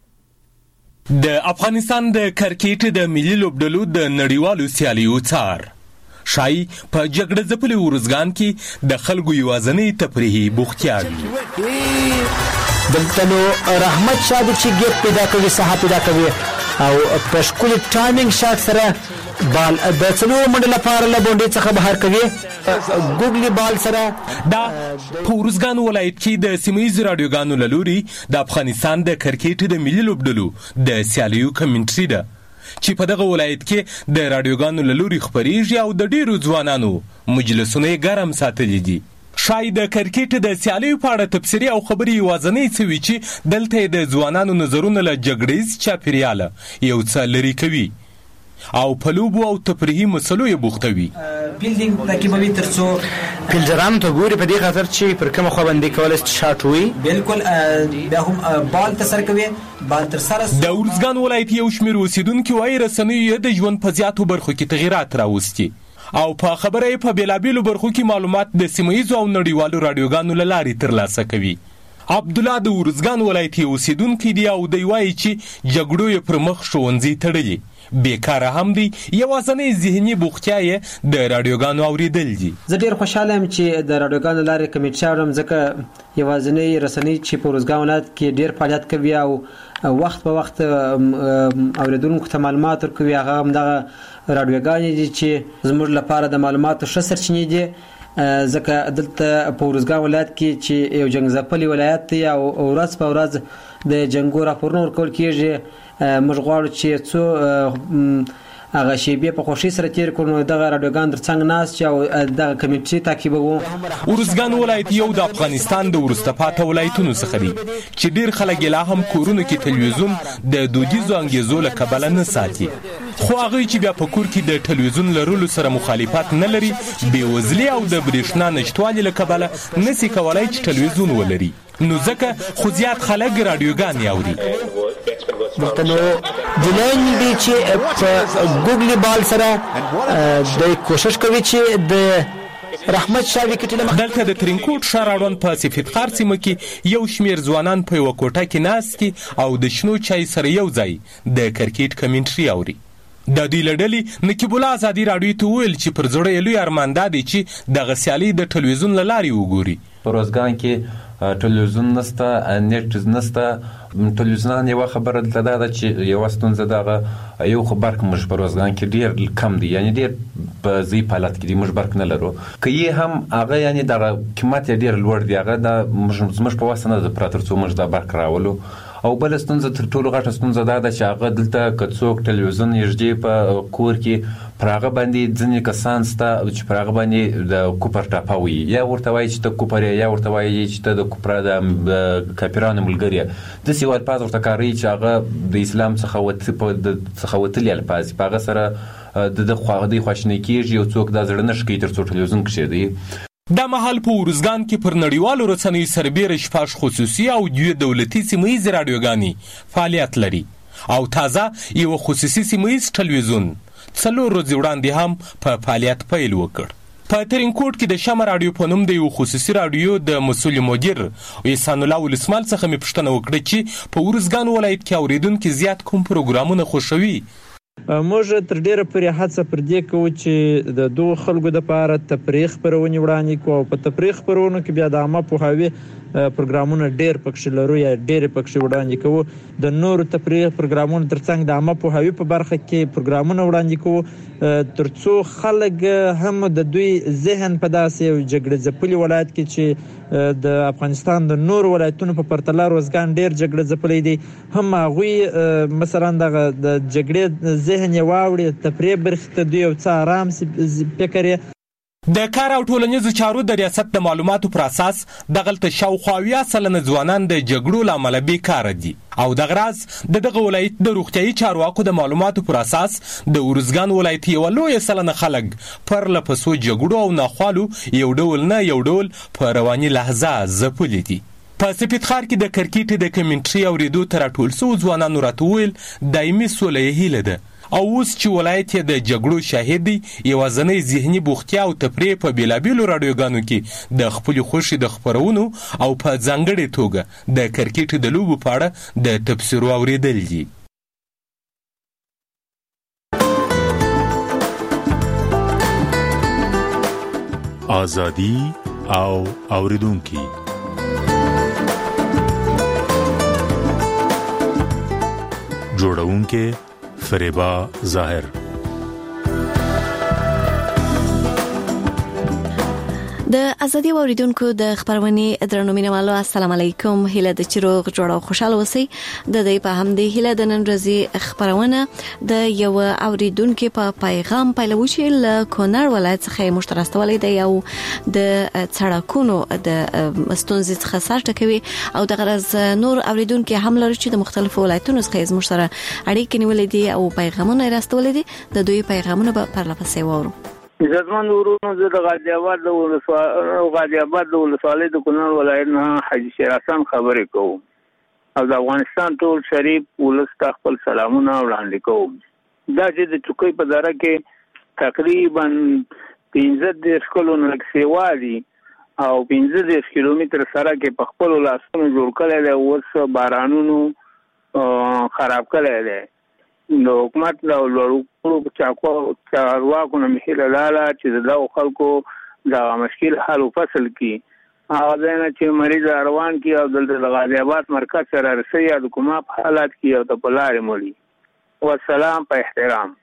د افغانستان د کرکټ د ملي لوبډلو د نړیوالو سیالیو څار شای په جګړه ځپلي ورزګان کې د خلکو یوازنۍ تفریحي بوختیا وي. دلته نو رحمت شاه چې ګیټ پیدا کوي، صحه پیدا کوي او په ښکلي ټایمینګ شاټ سره بال د څلورو منډو لپاره له بونډې څخه بهر کوي ګوګلي بال سره. دا په ورزګان ولایت کې د سیمهیزو راډیوګانو له لوري د افغانستان د کرکټ د ملي لوبډلو د سیالیو کمنټري ده چې په دغه ولایت کې د راډیوګانو له لوري خپریږي او د ډیرو ځوانانو مجلسونه یې ګرم ساتلي دي. شاید د کرکټ د سیالیو په اړه تبصرې او خبرې یوازنۍ څه وي چې دلته د ځوانانو نظرونه له جګړیز چاپیریاله یو څه لرې کوي او په لوبو او تفریحي مسلو یې بوختوي. فیلډینګ تعقیبوي تر څو فیلډرانو ته ګوري په دې خاطر چې پر کومه خوا باندې کولای شاټ وي. بالکل بیا هم بال تر سر کوي، بال تر سره. د ورزګان ولایت یو شمېر اوسیدونکي وایي رسنیو د ژوند په زیاتو برخو کې تغیرات راوستي او په خبره یې په بېلابېلو برخو کې معلومات د سیمهیزو او نړیوالو راډیوګانو له لارې ترلاسه کوي. عبدالله د ورزګان ولایت اوسیدونکی دی او دی وایي چې جګړو یې پر مخ ښوونځي تړلي، بیکاره هم دی، یوازنۍ ذهني بوختیا یې د راډیوګانو اورېدل دي. زه ډېر خوشحاله یم چې د راډیوګانو لارې کمیټه اورم، ځکه یوازنۍ رسنۍ چې په ورزګان ولایت کې ډېر فعالیت کوي او وخت په وخت اورېدونکو ته معلومات ورکوي. هغه همدغه راډیوګانې دي چې زموږ لپاره د معلوماتو ښه سرچینې دي، ځکه دلته په ورزګان ولایت کې چې یو جنګ ځپلی ولایت دی او ورځ په ورځ د جنګو راپورونه ورکول کېږي. موږ غواړو چې څو هغه شیبې په خوښۍ سره تېر کړو، نو دغه راډیوګان تر څنګ ناست او دغه کمیټې تعقیبوو. ورزګان ولایت یو د افغانستان د وروسته پاته ولایتونو څخه دی چې ډېر خلک لا هم کورونو کې تلویزیون د دودیزو انګیزو له کبله نه ساتي، خو هغوی چې بیا په کور کې د تلویزیون لرلو سره مخالفت نه لري، بېوزلي او د برېښنا نشتوالي له کبله نسي کولای چې تلویزیون ولري، نو ځکه خو زیات خلک راډیوګانې اوري. دلته نو دلین دی چې په ګوګل بال سره د کوشش کوي چې د رحمت شاه وکټ له دلته د ترینکوټ ښار اړوند په سفیدقار سیمه کې یو شمیر ځوانان په یوه کوټه کې ناست دي او د شنو چای سره یو ځای د کرکټ کمنټري اوري. د دوی له ډلې نقیب الله ازادي راډیو ته وویل چې پر زړه یې لوی ارمان دا دی چې دغه سیالي د ټلویزیون له لارې وګوري. په روزګان کې ټلویزیون نسته، نیټ نسته. ټلویزیون یوه خبره دلته دا ده چې یوه ستونزه دغه یو خو برق موږ په روزګان کې ډېر کم دی، یعنې ډېر په ضعیف حالت کې دی، موږ برق نه لرو. که یې هم هغه یعنې دغه قیمت یې ډېر لوړ دی، هغه دا زموږ په وسه نه ده پوره تر څو موږ دا برق راولو. او بله ستونزه تر ټولو غټه ستونزه دا ده چې هغه دلته که څوک ټلویزیون نږدې په کور کې پر هغه باندې ځینې کسان شته چې پر هغه باندې د کوپر ټاپه وایي، یا ورته وایي چې ته کوپر یې، یا ورته وایي چې ته د کوپره د کاپیرانو ملګری یې. داسې یو الفاظ ورته کاروي چې هغه د اسلام څخه وتلي الفاظ په هغه سره د ده خواشینی کېږي، یو څوک دا زړه نه ښه کوي تر څو ټلویزیون کښېږدي. دا مهال په ارزګان کې پر نړیوالو رسنیو سربیره شپږ خصوصي او دوه دولتي سیمه ییزې راډیوګانې فعالیت لري او تازه یو خصوصي سیمه ییز ټلویزیون څلور ورځې وړاندې هم په فعالیت پیل وکړ. په ترینکوټ کې د شمع راډیو په نوم د یو خصوصي راډیو د مسؤل مدیر احسان الله ولسمال څخه مې پوښتنه وکړه چې په ارزګان ولایت کې اوریدونکي زیات کوم پروګرامونه خوښوي. موږ تر ډیره پورې هڅه پر دې کوو چې د دغو خلکو دپاره تفریح خپرونې وړاندې کړو او په تفریح خپرونو کې بیا د عامه پوهاوي پروګرامونه ډېر پکښې لرو یا ډېرې پکښې وړاندې کوو. د نورو تفریح پروګرامونو ترڅنګ د عامه پوهاوي په برخه کې پروګرامونه وړاندې کوو تر څو خلک هم د دوی ذهن په داسې یو جګړه ځپلي ولایت کې چې د افغانستان د نورو ولایتونو په پرتله روزګان ډېر جګړه ځپلی دی، هم هغوی مثلا دغه د جګړې ذهن یې واوړي، تفریح برخې ته دوی یو څه ارام فکر یې. د کار او ټولنیزو چارو د ریاست د معلوماتو پر اساس دغلته شاوخوا اویا سلنه ځوانان د جګړو له امله بیکاره دي او دغه راز د دغه ولایت د روغتیایي چارواکو د معلوماتو پر اساس د ارزګان ولایت یوه لویه سلنه خلک پرله پسو جګړو او ناخوالو یو ډول نه یو ډول په رواني لحظه ځپلي دي. په سپیدخار کې د کرکټ د کمنټري اورېدو ته راټول سوو ځوانانو راته وویل دایمي سوله یې هیله ده او اوس چې ولایت یې د جګړو شاهد دی یوازینۍ ذهني بوختیا او تفریح په بېلابېلو راډیوګانو کې د خپلې خوښې د خپرونو او په ځانګړې توګه د کرکټ د لوبو په اړه د تبصرو اورېدل دي. ازادي او اوریدونکي جوړونکي فریبا ظاهر. د ازادي اوریدونکو د خبرونې درنو مینوالو السلام علیکم، هیله د چروغ جوړ او خوشاله اوسئ. د دې په همدې هیله د نن ورځې خبرونه د یو اوریدونکو په پیغام پیلوي چې له کونړ ولایت څخه مشترستولې دی او د سړکونو د ستونزې څخه سر ټکوي او د غرض نور اوریدونکو هم لري چې د مختلفو ولایتونو څخه زموږ سره اړیکې نیولې دي او پیغامونه راستولې دي. د دوی پیغامونه به پر لپسې وورو. عزتمن ورونو، زه د غازی آباد د ولسوالۍ غازی آباد د ولسوالۍ د کونړ ولایت نه حاجي شیر حسن خبرې کوم او د افغانستان ټول شریف ولس ته خپل سلامونه وړاندې کوم. دا چې د چوکۍ په دره کې تقریبا پنځه دېرش کلونه لږ سیوا دي او پنځه دېرش کیلومتر سړک یې په خپلو لاسونو جوړ کړی دی، اوس بارانونو خراب کړی دی. د حکومت له لوړو چارواکو نه مې هیله دا ده چې د دغو خلکو دغه مشکل حل و فصل کړي، هغه ځای نه چې مریض روان کړي او دلته د غازی آباد مرکز سره رسوي یا د کومه په حالات کې او ته په لارې مړي. والسلام په احترام.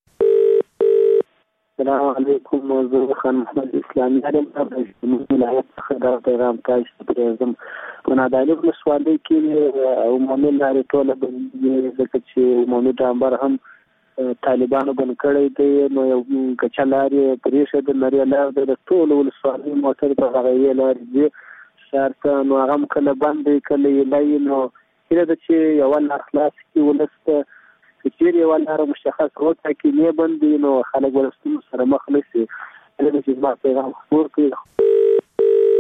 السلام علیکم، زه خان محمد اسلامي یم د ولایت څخه دا پیغام تاسو ته پرېږدم. په نادعلي ولسوالۍ کې عمومي لارې ټوله بندي، ځکه چې عمومي ډامبر هم طالبانو بند کړی دی، نو یو کچه لارې پرېښې ده، نرۍ لار ده، د ټولو ولسوالۍ موټر په هغه یوې لارې ځي ښار ته، نو هغه هم کله بند دی کله یې لایي. نو هیله ده چې یوه لار خلاص کړي ولس ته، که چیرې یوه لاره مشخص وټاکي نه بند وي نو خلک به له ستونزو سره مخ نه شي. هیله ده چې زما پیغام خپور کړي.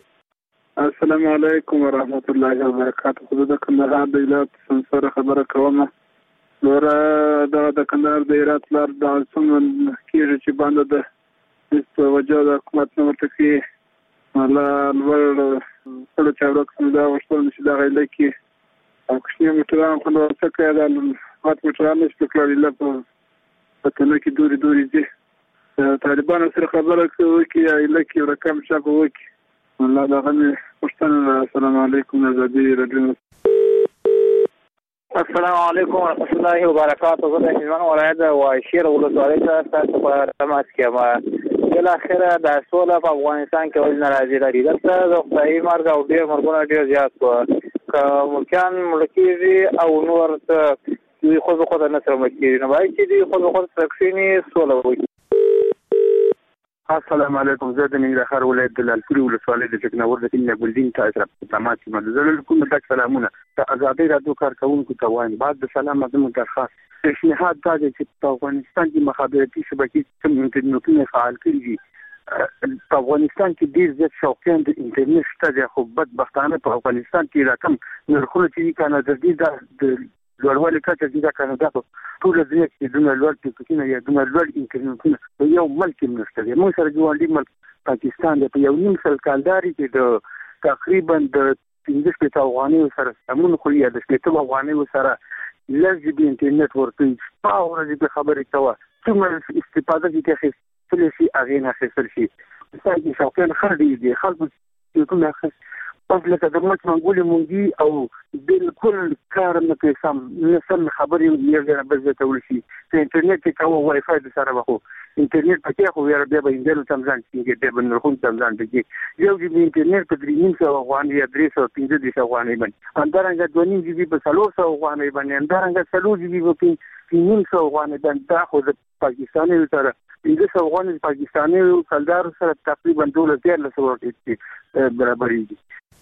السلام علیکم ورحمت الله وبرکاته. زه د کندهار د ولایت سمسوره خبره کوم. نور د کندهار د هرات لار د څنګه کېږي چې باندې د په وجه د حکومت نو ورته کې لا ول څه چارو کوم دا وشتل چې دا غیله کې او کښې موټران په نور څه کوي دا مات موټران نشته کړی لا په تنه کې دوري دوري دي طالبان سره خبره کوي کې ایله کې رقم شاکو وکي الله دا غني پښتنه. السلام علیکم زبی رادیو. السلام علیکم ورحمۃ اللہ وبرکاتہ. زه د هلمند ولایت واشیر ولسوالۍ څخه تاسو په تماس کې یم. بل اخره د سوله په افغانستان کې ولې ناراضي لري دلته د خدای مرګ او ډېر مرګونه ډېر زیات شو که ملکیان مړه کېږي او نور څه دوی خود به خود نه سره مړه کېږي نو باید چې دوی خود به خود سره کښېني سوله وکړي. السلام علیکم. زه د ننګرهار ولایت د لالپورې ولسوالۍ د ټکناور د کلي ګلدین ته سره په تماس کې یم. زه له کوم تک سلامونه د ازادۍ رادیو کارکوونکو ته وایم. بعد د سلام زموږ درخواست پیشنهاد دا دی چې په افغانستان کې مخابراتي شبکې کوم انټرنیټونه فعال کړي دي. په افغانستان کې ډېر زیات شوقیان د انټرنیټ شته دي خو بدبختانه په افغانستان کې رقم نرخونه چې کنه د دې د لوړوالي کچه چې دا کنه دا ټول دې چې دومره لوړ ټیکنالوژي یا دومره لوړ انټرنیټونه په یو ملک کې نشته دي. موږ سره ګاونډي ملک پاکستان دی په یو نیم سل کالداري کې د تقریبا د پنځه شپېته افغانیو سره سمون خو یا د شپېته افغانیو سره لږ جبي انټرنیټ ورته په ورځ به خبرې کوه څومره استفاده کې اخیستل شي هغې نه اخیستل شي. ستاسو شوقیان ښه ډېر دي خلکو چې کوم اخیست پس لکه د مچ منګولې مونږي او بالکل کار نه کوي سم نه سم خبرې یو ځای بل ځای ته ورشي. په انټرنیټ کې کوه وای فای د سره به خو انټرنیټ پکې خو بیا به انډیلو تمځان کېږي بیا به نرخون تمځان کېږي. یو جي بي انټرنیټ په درې نیم سوه افغانۍ یا درې سوه پنځه دېرش افغانۍ باندې همدارنګه دوه نیم جي بي په څلور سوه افغانۍ باندې همدارنګه څلور جي بي په نیم سوه افغانۍ باندې دا خو د پاکستانیو سره پنځه سوه افغانۍ پاکستانیو کلدارو سره تقریبا دولس دیارلس سوه برابرېږي.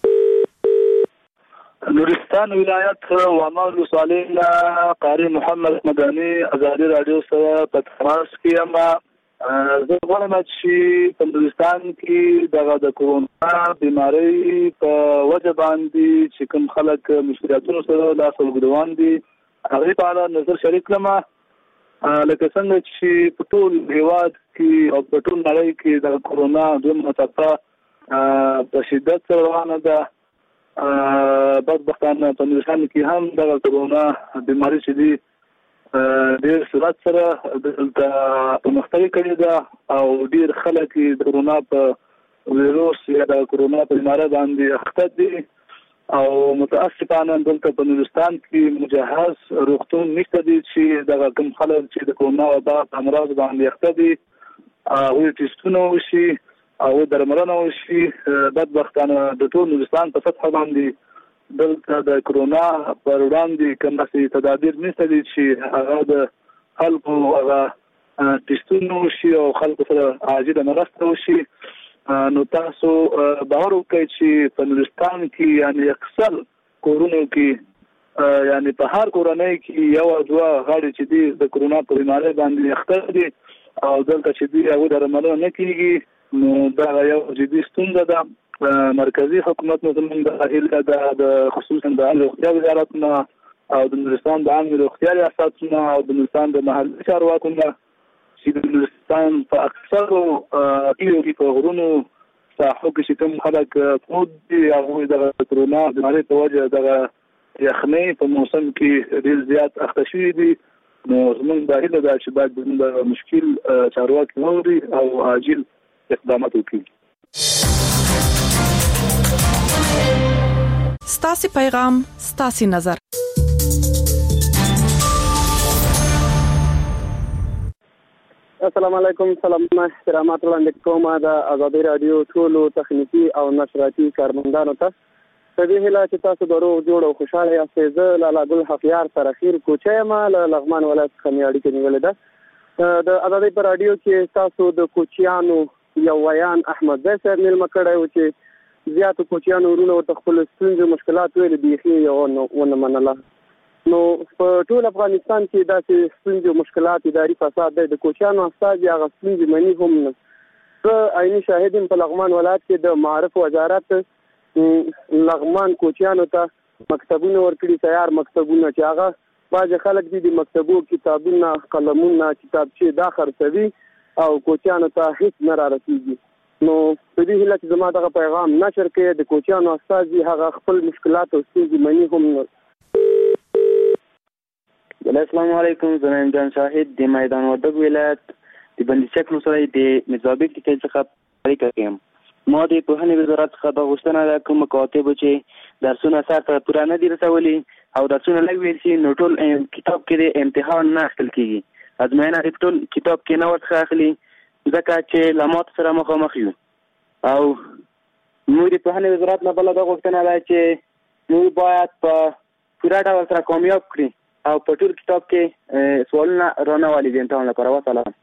نورستان ولایت واما ولسوالۍ نه قاری محمد مدني ازادي رادیو سره په تماس کې یم. زه غواړم چې په نورستان کې دغه د کورونا بیمارۍ په وجه باندې چې کوم خلک مشکلاتونو سره لاس وګروان دي هغې په اړه نظر شریک کړم. لکه څنګه چې په ټول هېواد کې او په ټول نړۍ کې د کورونا دویمه څپه په شدت سره روانه ده. بدبختانه په نورستان کې هم دغه کورونا بیماري چې دي ډېر سرعت سره دلته پرمختګ کړی ده او ډېر خلک د کورونا په ویروس یا د کورونا په بیمارۍ باندې اخته دي او متاسفانه دلته په نورستان کې مجهز روغتون نشته دي چې دغه کوم خلک چې د کورونا وبا په امراض باندې اخته دي هغوی ټسټونه وشي او درملنه وشي. بدبختانه د ټول نورستان په سطحه باندې دلته د کورونا پر وړاندې کوم داسې تدابیر نشته دي چې هغه د خلکو هغه ټسټونه وشي او خلکو سره عاجله مرسته وشي. نو تاسو باور وکړئ چې په نورستان کې یعنی اکثر کورونو کې یعنی په هر کورنۍ کې یو دوه غړي چې دي د کورونا په بیمارۍ باندې اخته دي او دلته چې دي هغوی درملنه نه کېږي. نو دا یو جدي ستونزه ده. مرکزي حکومت نو زموږ د هیله ده د خصوصا د عامه روغتیا وزارت نه او د نورستان د عامه روغتیا ریاست نه او د نورستان د محلي چارواکو نه چې د نورستان په اکثرو کلیو کې په غرونو ساحو کې چې کوم خلک پروت دي هغوی د کورونا بیمارۍ په وجه دغه یخنۍ په موسم کې ډېر زیات اخته شوي دي. نو زموږ د هیله ده چې باید زموږ د مشکل چارواکي واوري او عاجل اقدامات وکړي. ستاسو پیغام ستاسو نظر. السلام علیکم. سلامونه احترامات وړاندې کوم د ازادي رادیو ټولو تخنیکی او نشراتي کارمندانو ته. په دې هیله چې تاسو د روغ جوړ او خوشاله یاست. زه لالا ګل حقیار سره خیر کوچه یم له لغمان ولایت څخه مې اړیکه نیولې ده. د ازادي په رادیو کې تاسو د کوچیانو یو ویان احمد زی صاحب مېلمه کړی و چې زیاتو کوچیانو ورونه ورته خپل ستونزې مشکلات ویلې بیخي یې ونه منله. نو په ټول افغانستان کې داسې ستونزې مشکلات اداري فساد دی. د کوچیانو استازي هغه ستونزې مني هم نه. زه عیني شاهد یم په لغمان ولایت کې د معارف وزارت لغمان کوچیانو ته مکتبونه ورکړي تیار مکتبونه چې هغه باج خلک دي د مکتبو کتابونه قلمونه کتابچې دا خرڅوي او کوچیانو ته هیڅ نه را رسیږي. نو په دې هیله چې زما دغه پیغام نشر کړي د کوچیانو استازي هغه خپل مشکلات او ستونزې مني هم. السلام علیکم، زه یم جان شاهد د میدان وردګ ولایت د بندي چک ولسوالۍ د مزابیک د کلي څخه اړیکه کوم. ما د پوهنې وزارت څخه دا غوښتنه ده کوم مکاتب چې درسونه سر ته پوره نه دي رسولي او درسونه لږ ویل شي نو ټول کتاب کې د امتحان نه اخیستل کېږي. ازموینه د ټول کتاب کې نه ورڅخه اخلي ځکه چې له ماتو سره مخامخ یو. او موږ د پوهنې وزارت نه بله دا غوښتنه ده چې موږ باید په پوره ډول سره کامیاب کړي او په ټول کتاب کې سوالونه رانه والي د امتحان لپاره. وسلام.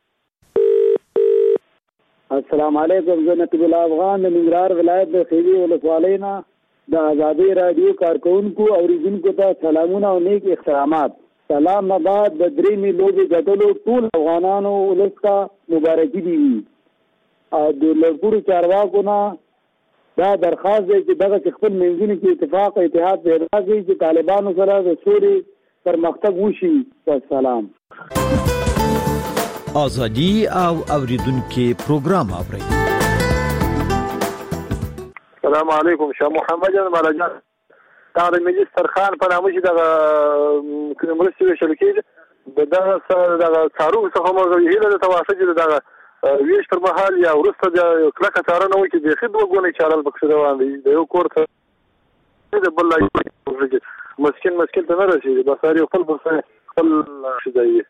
السلام علیکم، زه نقیب الله افغان د ننګرهار ولایت د خیری ولسوالۍ نه د ازادي رادیو کارکونکو او اوریدونکو ته سلامونه او نیک احترامات. سلام نه بعد د درېمې لوبې ګټلو ټول افغانانو ولس ته مبارکي دي او د لوړپوړو چارواکو نه دا درخواست دی چې دغه خپل منځونو کې اتفاق او اتحاد پیدا کړي چې طالبانو سره د سولې پرمختګ وشي. والسلام. آزادی او اوریدونکو پروګرام اوري. السلام علیکم، شاه محمد جان مالاجان دا د ملي سترخان په نامه چې دغه کمرستي وشل کېږي د دغه دغه څارو څخه موږ هیله د توافق د دغه ویش پر مهال یا ورسته د کلکه څارنه وکړي د خدمت غونې چارل بکس روان دي د یو کور ته د بل لای مسکین مسکین ته نه رسیږي بساري خپل خپل شدایي.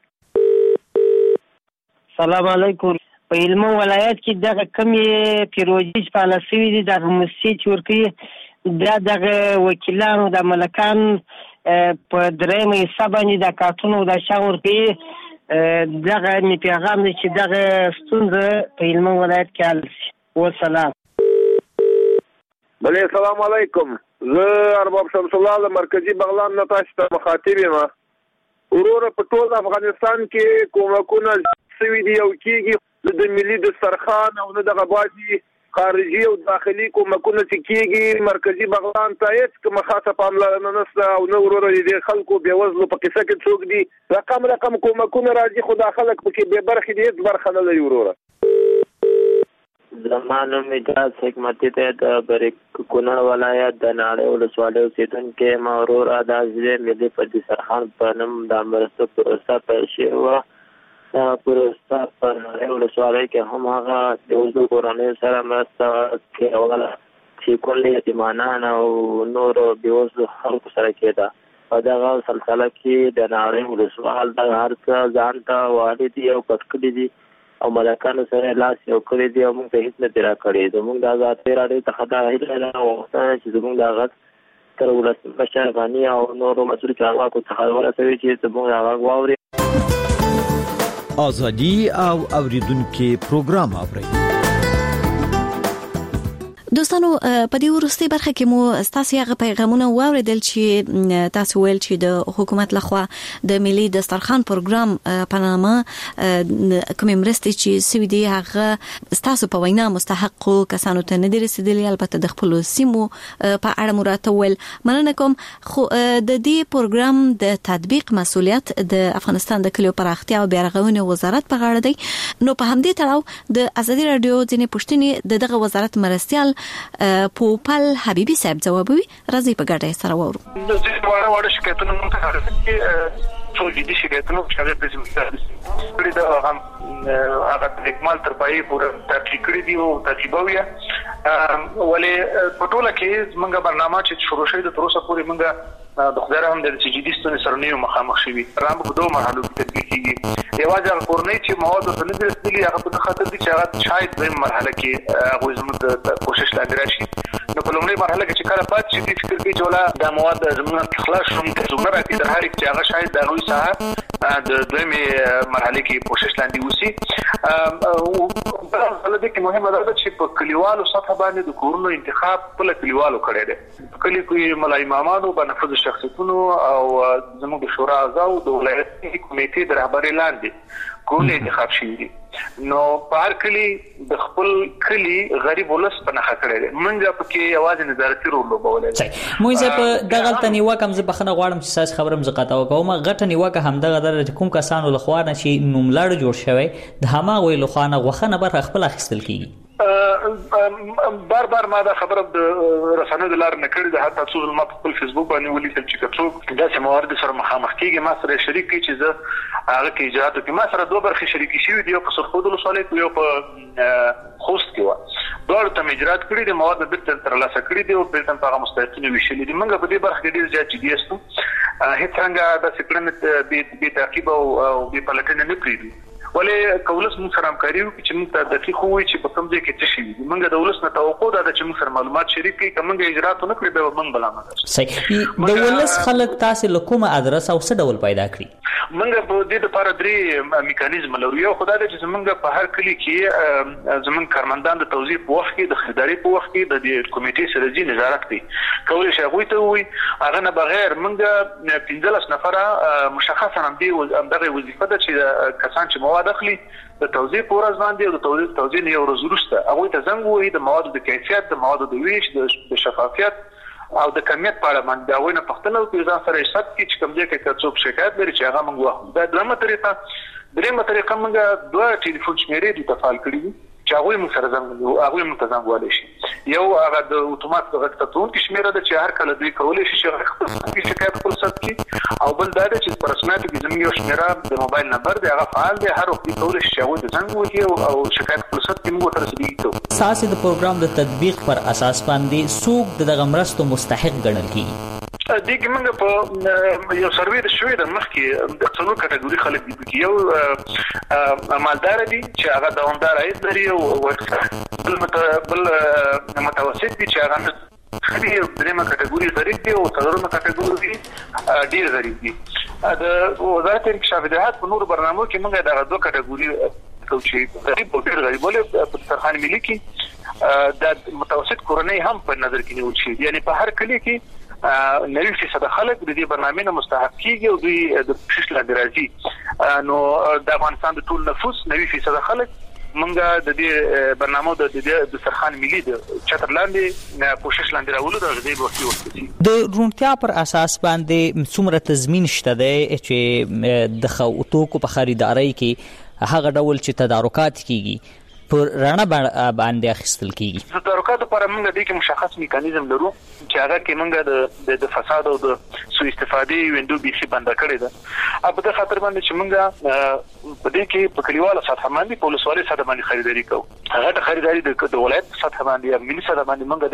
سلام علیکم. په علمو ولایت کې دغه کمې پیروژې چې فعاله شوي دي دغه موسسې چې ورکوي دا دغه وکیلانو د ملکان په درېیمه حصه باندې د کارتونو د شان ورکوي. دغه مې پیغام دی چې دغه ستونزه په علمو ولایت کې حل شي. والسلام. بله السلام علیکم، زه ارباب شمس الله د مرکزي بغلان نه تاسو ته مخاطب یم. وروره په ټول افغانستان کې کومکونه سوي دي او کېږي د ملي دسترخوان او نه دغه بعضې خارجي او داخلي کومکونه چې کېږي مرکزي بغلان ته هېڅ کومه خاصه پاملرنه نشته او نه وروره د دې خلکو بېوزلو په قصه کې څوک دي. رقم رقم کومکونه راځي خو دا خلک پکې بې برخې دي، هېڅ برخه نه لري. وروره زما نوم اجاز حکمتي دی د کونړ ولایت د ناړۍ ولسوالۍ اوسېدونکی یم. وروره دا ځلې ملي په دسترخوان په نوم د مرستو پروسه پیل شوې وه. دا پروسه په ناړۍ ولسوالۍ کې هم هغه د وزلو کورنیو سره مرسته کوله چې کل یتیمانان او نورو بېوزلو خلکو سره کېده. په دغه سلسله کې د ناړۍ ولسوال دغه هر څه ځان ته والي دي او پټ کړي دي او ملکانو سره لاس یو کړی دی او موږ ته هېڅ نه دي راکړی. زموږ د ازادۍ راډیو څخه دا هیله ده او غوښتنه چې زموږ د غږ تر ولسمشر غني او نورو مسؤلو چارواکو څخه ورسوي چې زموږ د غږ واوري. آزادی او اوریدونکو پروګرام اوري. دوستانو په دې ورستي برخه کې مو تاسو هغه پیغامونه واوریدل چې تاسو ویل چې د حکومت لخوا د ملي دسترخوان پروګرام په نامه کوم مرستې چې سوي دي هغه تاسو په وینا مستحق کسانو ته نه دي رسیدلي. البته د خپل سیمو په اړه مراتب ول مننه کوم. خو د دې پروګرام د تطبیق مسؤلیت د افغانستان د کلیو پراختیا او بیارغونې وزارت په غاړه دی. نو په همدې تړاو د ازادي رادیو ځینې پوښتنې دغه وزارت مرستيال پوپل حبیبي صاحب ځوابوي. راځي په ګډه سره وورو. د دې وړه وړه شکایتونه موږ ته راځي څو جدي شکایتونه چې هغه د زموږ کړي دا هم هغه د اکمال تر پای پورې تحقیق کړی دی او تجربه ولې په ټوله کې موږ برنامه چې شروع شوه د تر اوسه پورې موږ د خدای رحم د جدي ستونزې سره نه مخامخ شوي. رام په دوه مرحلو کې تطبیق کیږي. یوازې هغه کورنۍ چې مواد ته نه رسیدلي هغه په خاطر دي چې هغه شاید دویم مرحله کې هغه زموږ د کوشش لاندې راشي. نو په لومړۍ مرحله کې چې کله پات شي فکر کوي چې ولا د مواد زموږ خلاص شوم ته زموږ راځي د هر چې هغه شاید د نوې ساحه د دویمې مرحله کې کوشش لاندې وسی. او په هغه کې مهمه ده چې په کلیوالو سطح باندې د کورونو انتخاب په کلیوالو کړی دی. په کلی کې ملای امامانو بنفذ شخصیتونو او زموږ شورا اعضاء د ولایتي کمیټې د رهبرۍ لاندې کورونه انتخاب شوي دي. نو په هر کلی د خپل کلی غریب ولس په نخښه کړی منځ پکې یوازې نظارتي رول لوبولای شي مو زه په دغه تنی وکم زه بخنه غواړم چې ساس خبرم زقاته وکوم غټه نیوکه هم دغه در کوم کسانو لخوانه شي نوملړ جوړ شوی د هما وی لخوانه غوخنه بر خپل اخیستل کیږي بار بار ما دا خبره د رسنیو د لار نه کړې ده حتی څو ما په خپل فیسبوک باندې ولیکل چې کڅو داسې موارد سره مخامخ کیږي ما سره شریک کی چې زه هغه کې اجازه کوي ما سره دوه برخې شریکي شوي دي یو په سرخود ولسوالۍ یو په خوست کې و دوه ته اجرات کړی دي مواد د تر ترلاسه کړی دي او په تم په مستحقینو ویشلې دي موږ په دې برخه کې ډیر زیات جدي یو هیڅ څنګه د سکرنت به تعقیب او به پلټنه نه کړی ولې کولس موږ سره همکاري وکړي چې موږ ته دقیق وایي چې په کوم ځای کې څه شي موږ د ولس نه توقع ده چې موږ سره معلومات شریک کړي کوم اجرات نه کړی به موږ بلا مده صحیح د ولس خلک تاسو له کومه ادرس او څه ډول پیدا کړی موږ په دې لپاره درې میکانیزم لرو یو خدای دې چې موږ په هر کلی کې زمون کارمندان د توظیف په وخت کې د خریداري په وخت کې د کمیټې سره ځي نظارت کوي کولای شي هغه ته وي هغه نه بغیر موږ پنځلس نفره مشخصا هم دي دغه وظیفه ده چې کسان چې مواد اخلي د توزیع پورز باندې او د توزیع توزیع یو ورځ وروسته هغه ته زنګ وایي د موادو د کیفیت د موادو د ویش د شفافیت او د کمیت په اړه باندې هغه نه پښتنه او ځان سره حساب کې چې کوم ځای کې څوک شکایت لري چې هغه موږ واخلو دا دغه طریقه درېمه طریقه موږ دوه ټلیفون شمیرې د تفعال کړی چې هغه موږ سره زنګ هغه موږ ته زنګ والي شي یو هغه د اتومات غټتون کې شمیره ده چې هر کله دوی کولای شي چې خپل شکایت فرصت کې او بل دا چې پر رسمیت کې زموږ یو شمیره د موبایل نمبر دی هغه فعال دی هر وخت کولای شي هغه د زنګ وکړي او شکایت فرصت کې موږ تر رسیدو اساس د پروګرام د تطبیق پر اساس باندې څوک د غمرستو مستحق ګڼل کیږي دغه موږ په یو سروې د شوې د مخکې د څلور کټګوري خلک دي یو مالدار دي چې هغه دوامدار عاید لري او بل بل متوسط دي چې هغه خدي درېمه کټګوري غریب دي او څلورمه کټګوري ډیر غریب دي د وزارت انکشافات په نور برنامو کې موږ دغه دوه کټګوري کوچي غریب او ډیر غریب ولې په سرخان ملي کې د متوسط کورنۍ هم په نظر کې نیول شي یعنی په هر کلی کې نوي فیصد خلک د دې برنامې نه مستحق کیږي او دوی د پښش لاندې راځي نو د افغانستان د ټول نفوس نوي فیصد خلک منګه د دې برنامه د د سرخان ملي د چتر لاندې پوښښ لاندې راولو د غږی وختي وختي د رونتیا پر اساس باندې څومره تضمین شته دی چې د توکو په خریدارۍ کې هغه ډول چې تدارکات کیږي پر رانه باندې اخیستل کیږي تدارکات لپاره موږ د دې مشخص میکانیزم لرو چې هغه کې موږ د د فساد او د سوء استفادې ویندو بيخي بند کړی ده په دې خاطر باندې چې موږ په دې کې په کلیواله سطح باندې په ولسوالۍ سطح باندې خریداري کوو هغه د خریداري د ولایت سطح باندې ملي سطح باندې موږ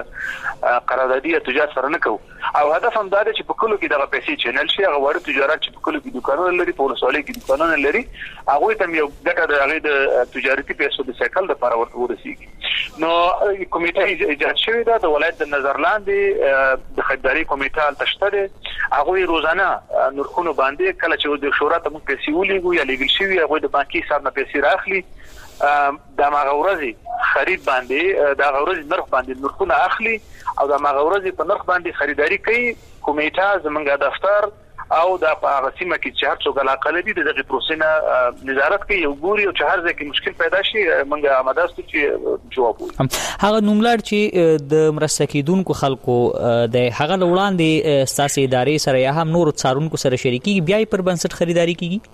د قراردادي تجارت سره نه کوو او هدف هم دا دی چې په کلو کې دغه پیسې چینل شي هغه وړ تجارت چې په کلو کې دکانونه لري په ولسوالۍ کې دکانونه لري هغه ته یو ګټه د هغه د تجارتي پیسو د سایکل د لپاره ورته ورسیږي نو کمیټه ایجاد شوې ده د ولایت د نظرلاندې د خریداري کمیټه تشته هغه روزانه نرخونو باندې کله چې د شورا ته موږ پیسې ولېږو یا لګل شوی هغه د بانکي حساب نه پیسې راخلي د ماغورزي خرید باندې د غورزي نرخ باندې نرخونه اخلي او د ماغورزي په نرخ باندې خریداري کوي کمیټه زمونږ دفتر او د غسیمه کې چې هر څوک علاقه لري دغه پروسې نه نظارت کوي او ګوري او چې هر ځای کې مشکل پیدا شي موږ آماده ستو چې جواب وایو هغه نوملړ چې د مرسته کیدونکو خلکو د هغه وړاندې ساسي ادارې سره یا هم نور څارونکو سره شریکي بیا پر بنسټ خریداري کیږي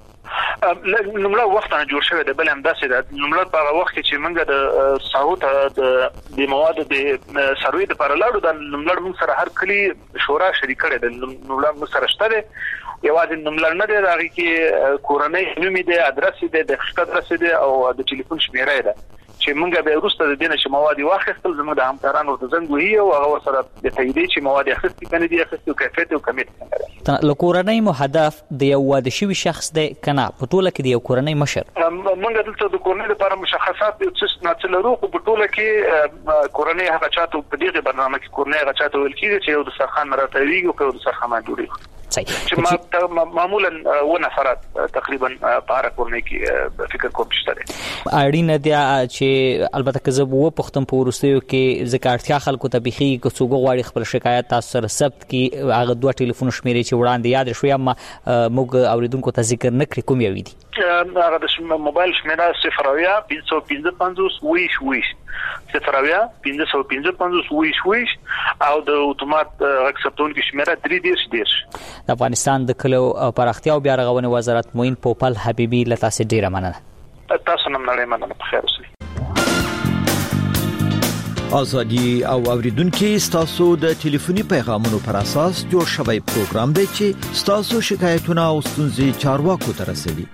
نوملړ وخت نه جوړ شوی دی بل هم داسې ده نوملړ په هغه وخت چې موږ د ساوت د د مواد د سروې د پر لاړو د نوملړ موږ سره هر کلی شورا شریک کړي د نوملړ موږ سره شته یوازې نوملړ نه دی راغی کې کورنۍ نوم دی ادرس دی د خپل ادرس دی او د ټلیفون شمیره ده چې موږ به وروسته د دینه چې مواد واخیستل زموږ د همکارانو ته زنګ وهي او هغه سره د تایید چې مواد اخیستل کنه دي اخیستل کیفیت او کمیت څنګه لکورنۍ مو هدف د یو واده شوی شخص دی کنه په ټوله کې د یو کورنۍ مشر موږ دلته د کورنۍ لپاره مشخصات د څه نه څلورو په ټوله کې کورنۍ هغه چاته په دغه برنامه کې کورنۍ هغه چاته ویل کیږي چې یو د سرخان مراتبي او د سرخان جوړي چې معمولا و نفرات تقریبا په هر کورنۍ کې فکر کوم شته اړینه دی چې البته که زه وو پختم په ورستیو کې ذکرتیا خلکو ته بخي که څوګ غواړي خپل شکایت تاسو سره ثبت کی هغه دوه ټلیفون شمیرې چې وړاندې یاد شوي اما موږ اوریدونکو ته ذکر نکړي کوم یوي دي هغه د موبایل شمیره صفر اویا پنځه سوه پنځه پنځوس ویش ویش صفر اویا پنځه سوه پنځه پنځوس ویش ویش او د اتومات اکسپټونکو شمیره درې دیش دیش د افغانستان د کلو پراختیا او بیا رغونې وزارت موین پوپل حبیبي لته سي ډیره مننه تاسو نن نړۍ مننه په خیر اوسئ ازادي او اوریدونکو ستاسو د ټلیفوني پیغامونو پر اساس جوړ شوی پروګرام دی چې ستاسو شکایتونه او ستونزې چارواکو ته رسوي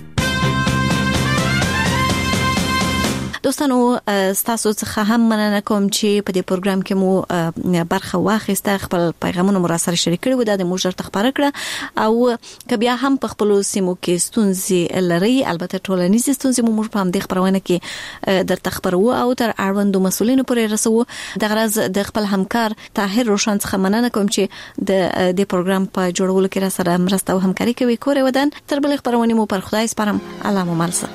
دوستانو ستاسو څخه هم مننه کوم چې په دې پروګرام کې مو برخه واخیسته خپل پیغامونه مو سره شریک کړو د موږ ته خبره کړه او کبیا هم په خپل سیمو کې ستونزې لري البته ټولنیز ستونزې مو په هم د خبرونه کې در تخبرو او تر اړوندو مسولینو پورې رسو د غرض د خپل همکار طاهر روشن څخه مننه کوم چې د دې پروګرام په جوړولو کې را سره مرسته او همکاري کوي کور ودان تر بل خبرونه مو پر خدای سپارم الله مو ملسه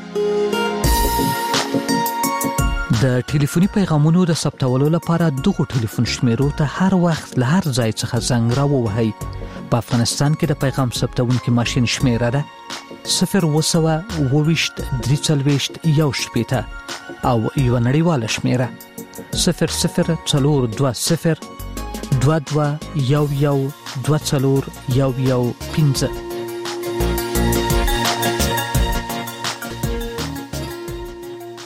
د ټلیفوني پیغامونو د ثبتولو لپاره دغه ټلیفون شمیرو ته هر وخت له هر ځای څخه زنګ راووهئ. په افغانستان کې د پیغام ثبتونکي ماشين شمیره ده صفر وسوه وویشت درې څلوېښت یو شپېته او یو نړیواله شمیره صفر صفر څلور دوه صفر دوه دوه یو یو دوه څلور یو یو پنځه.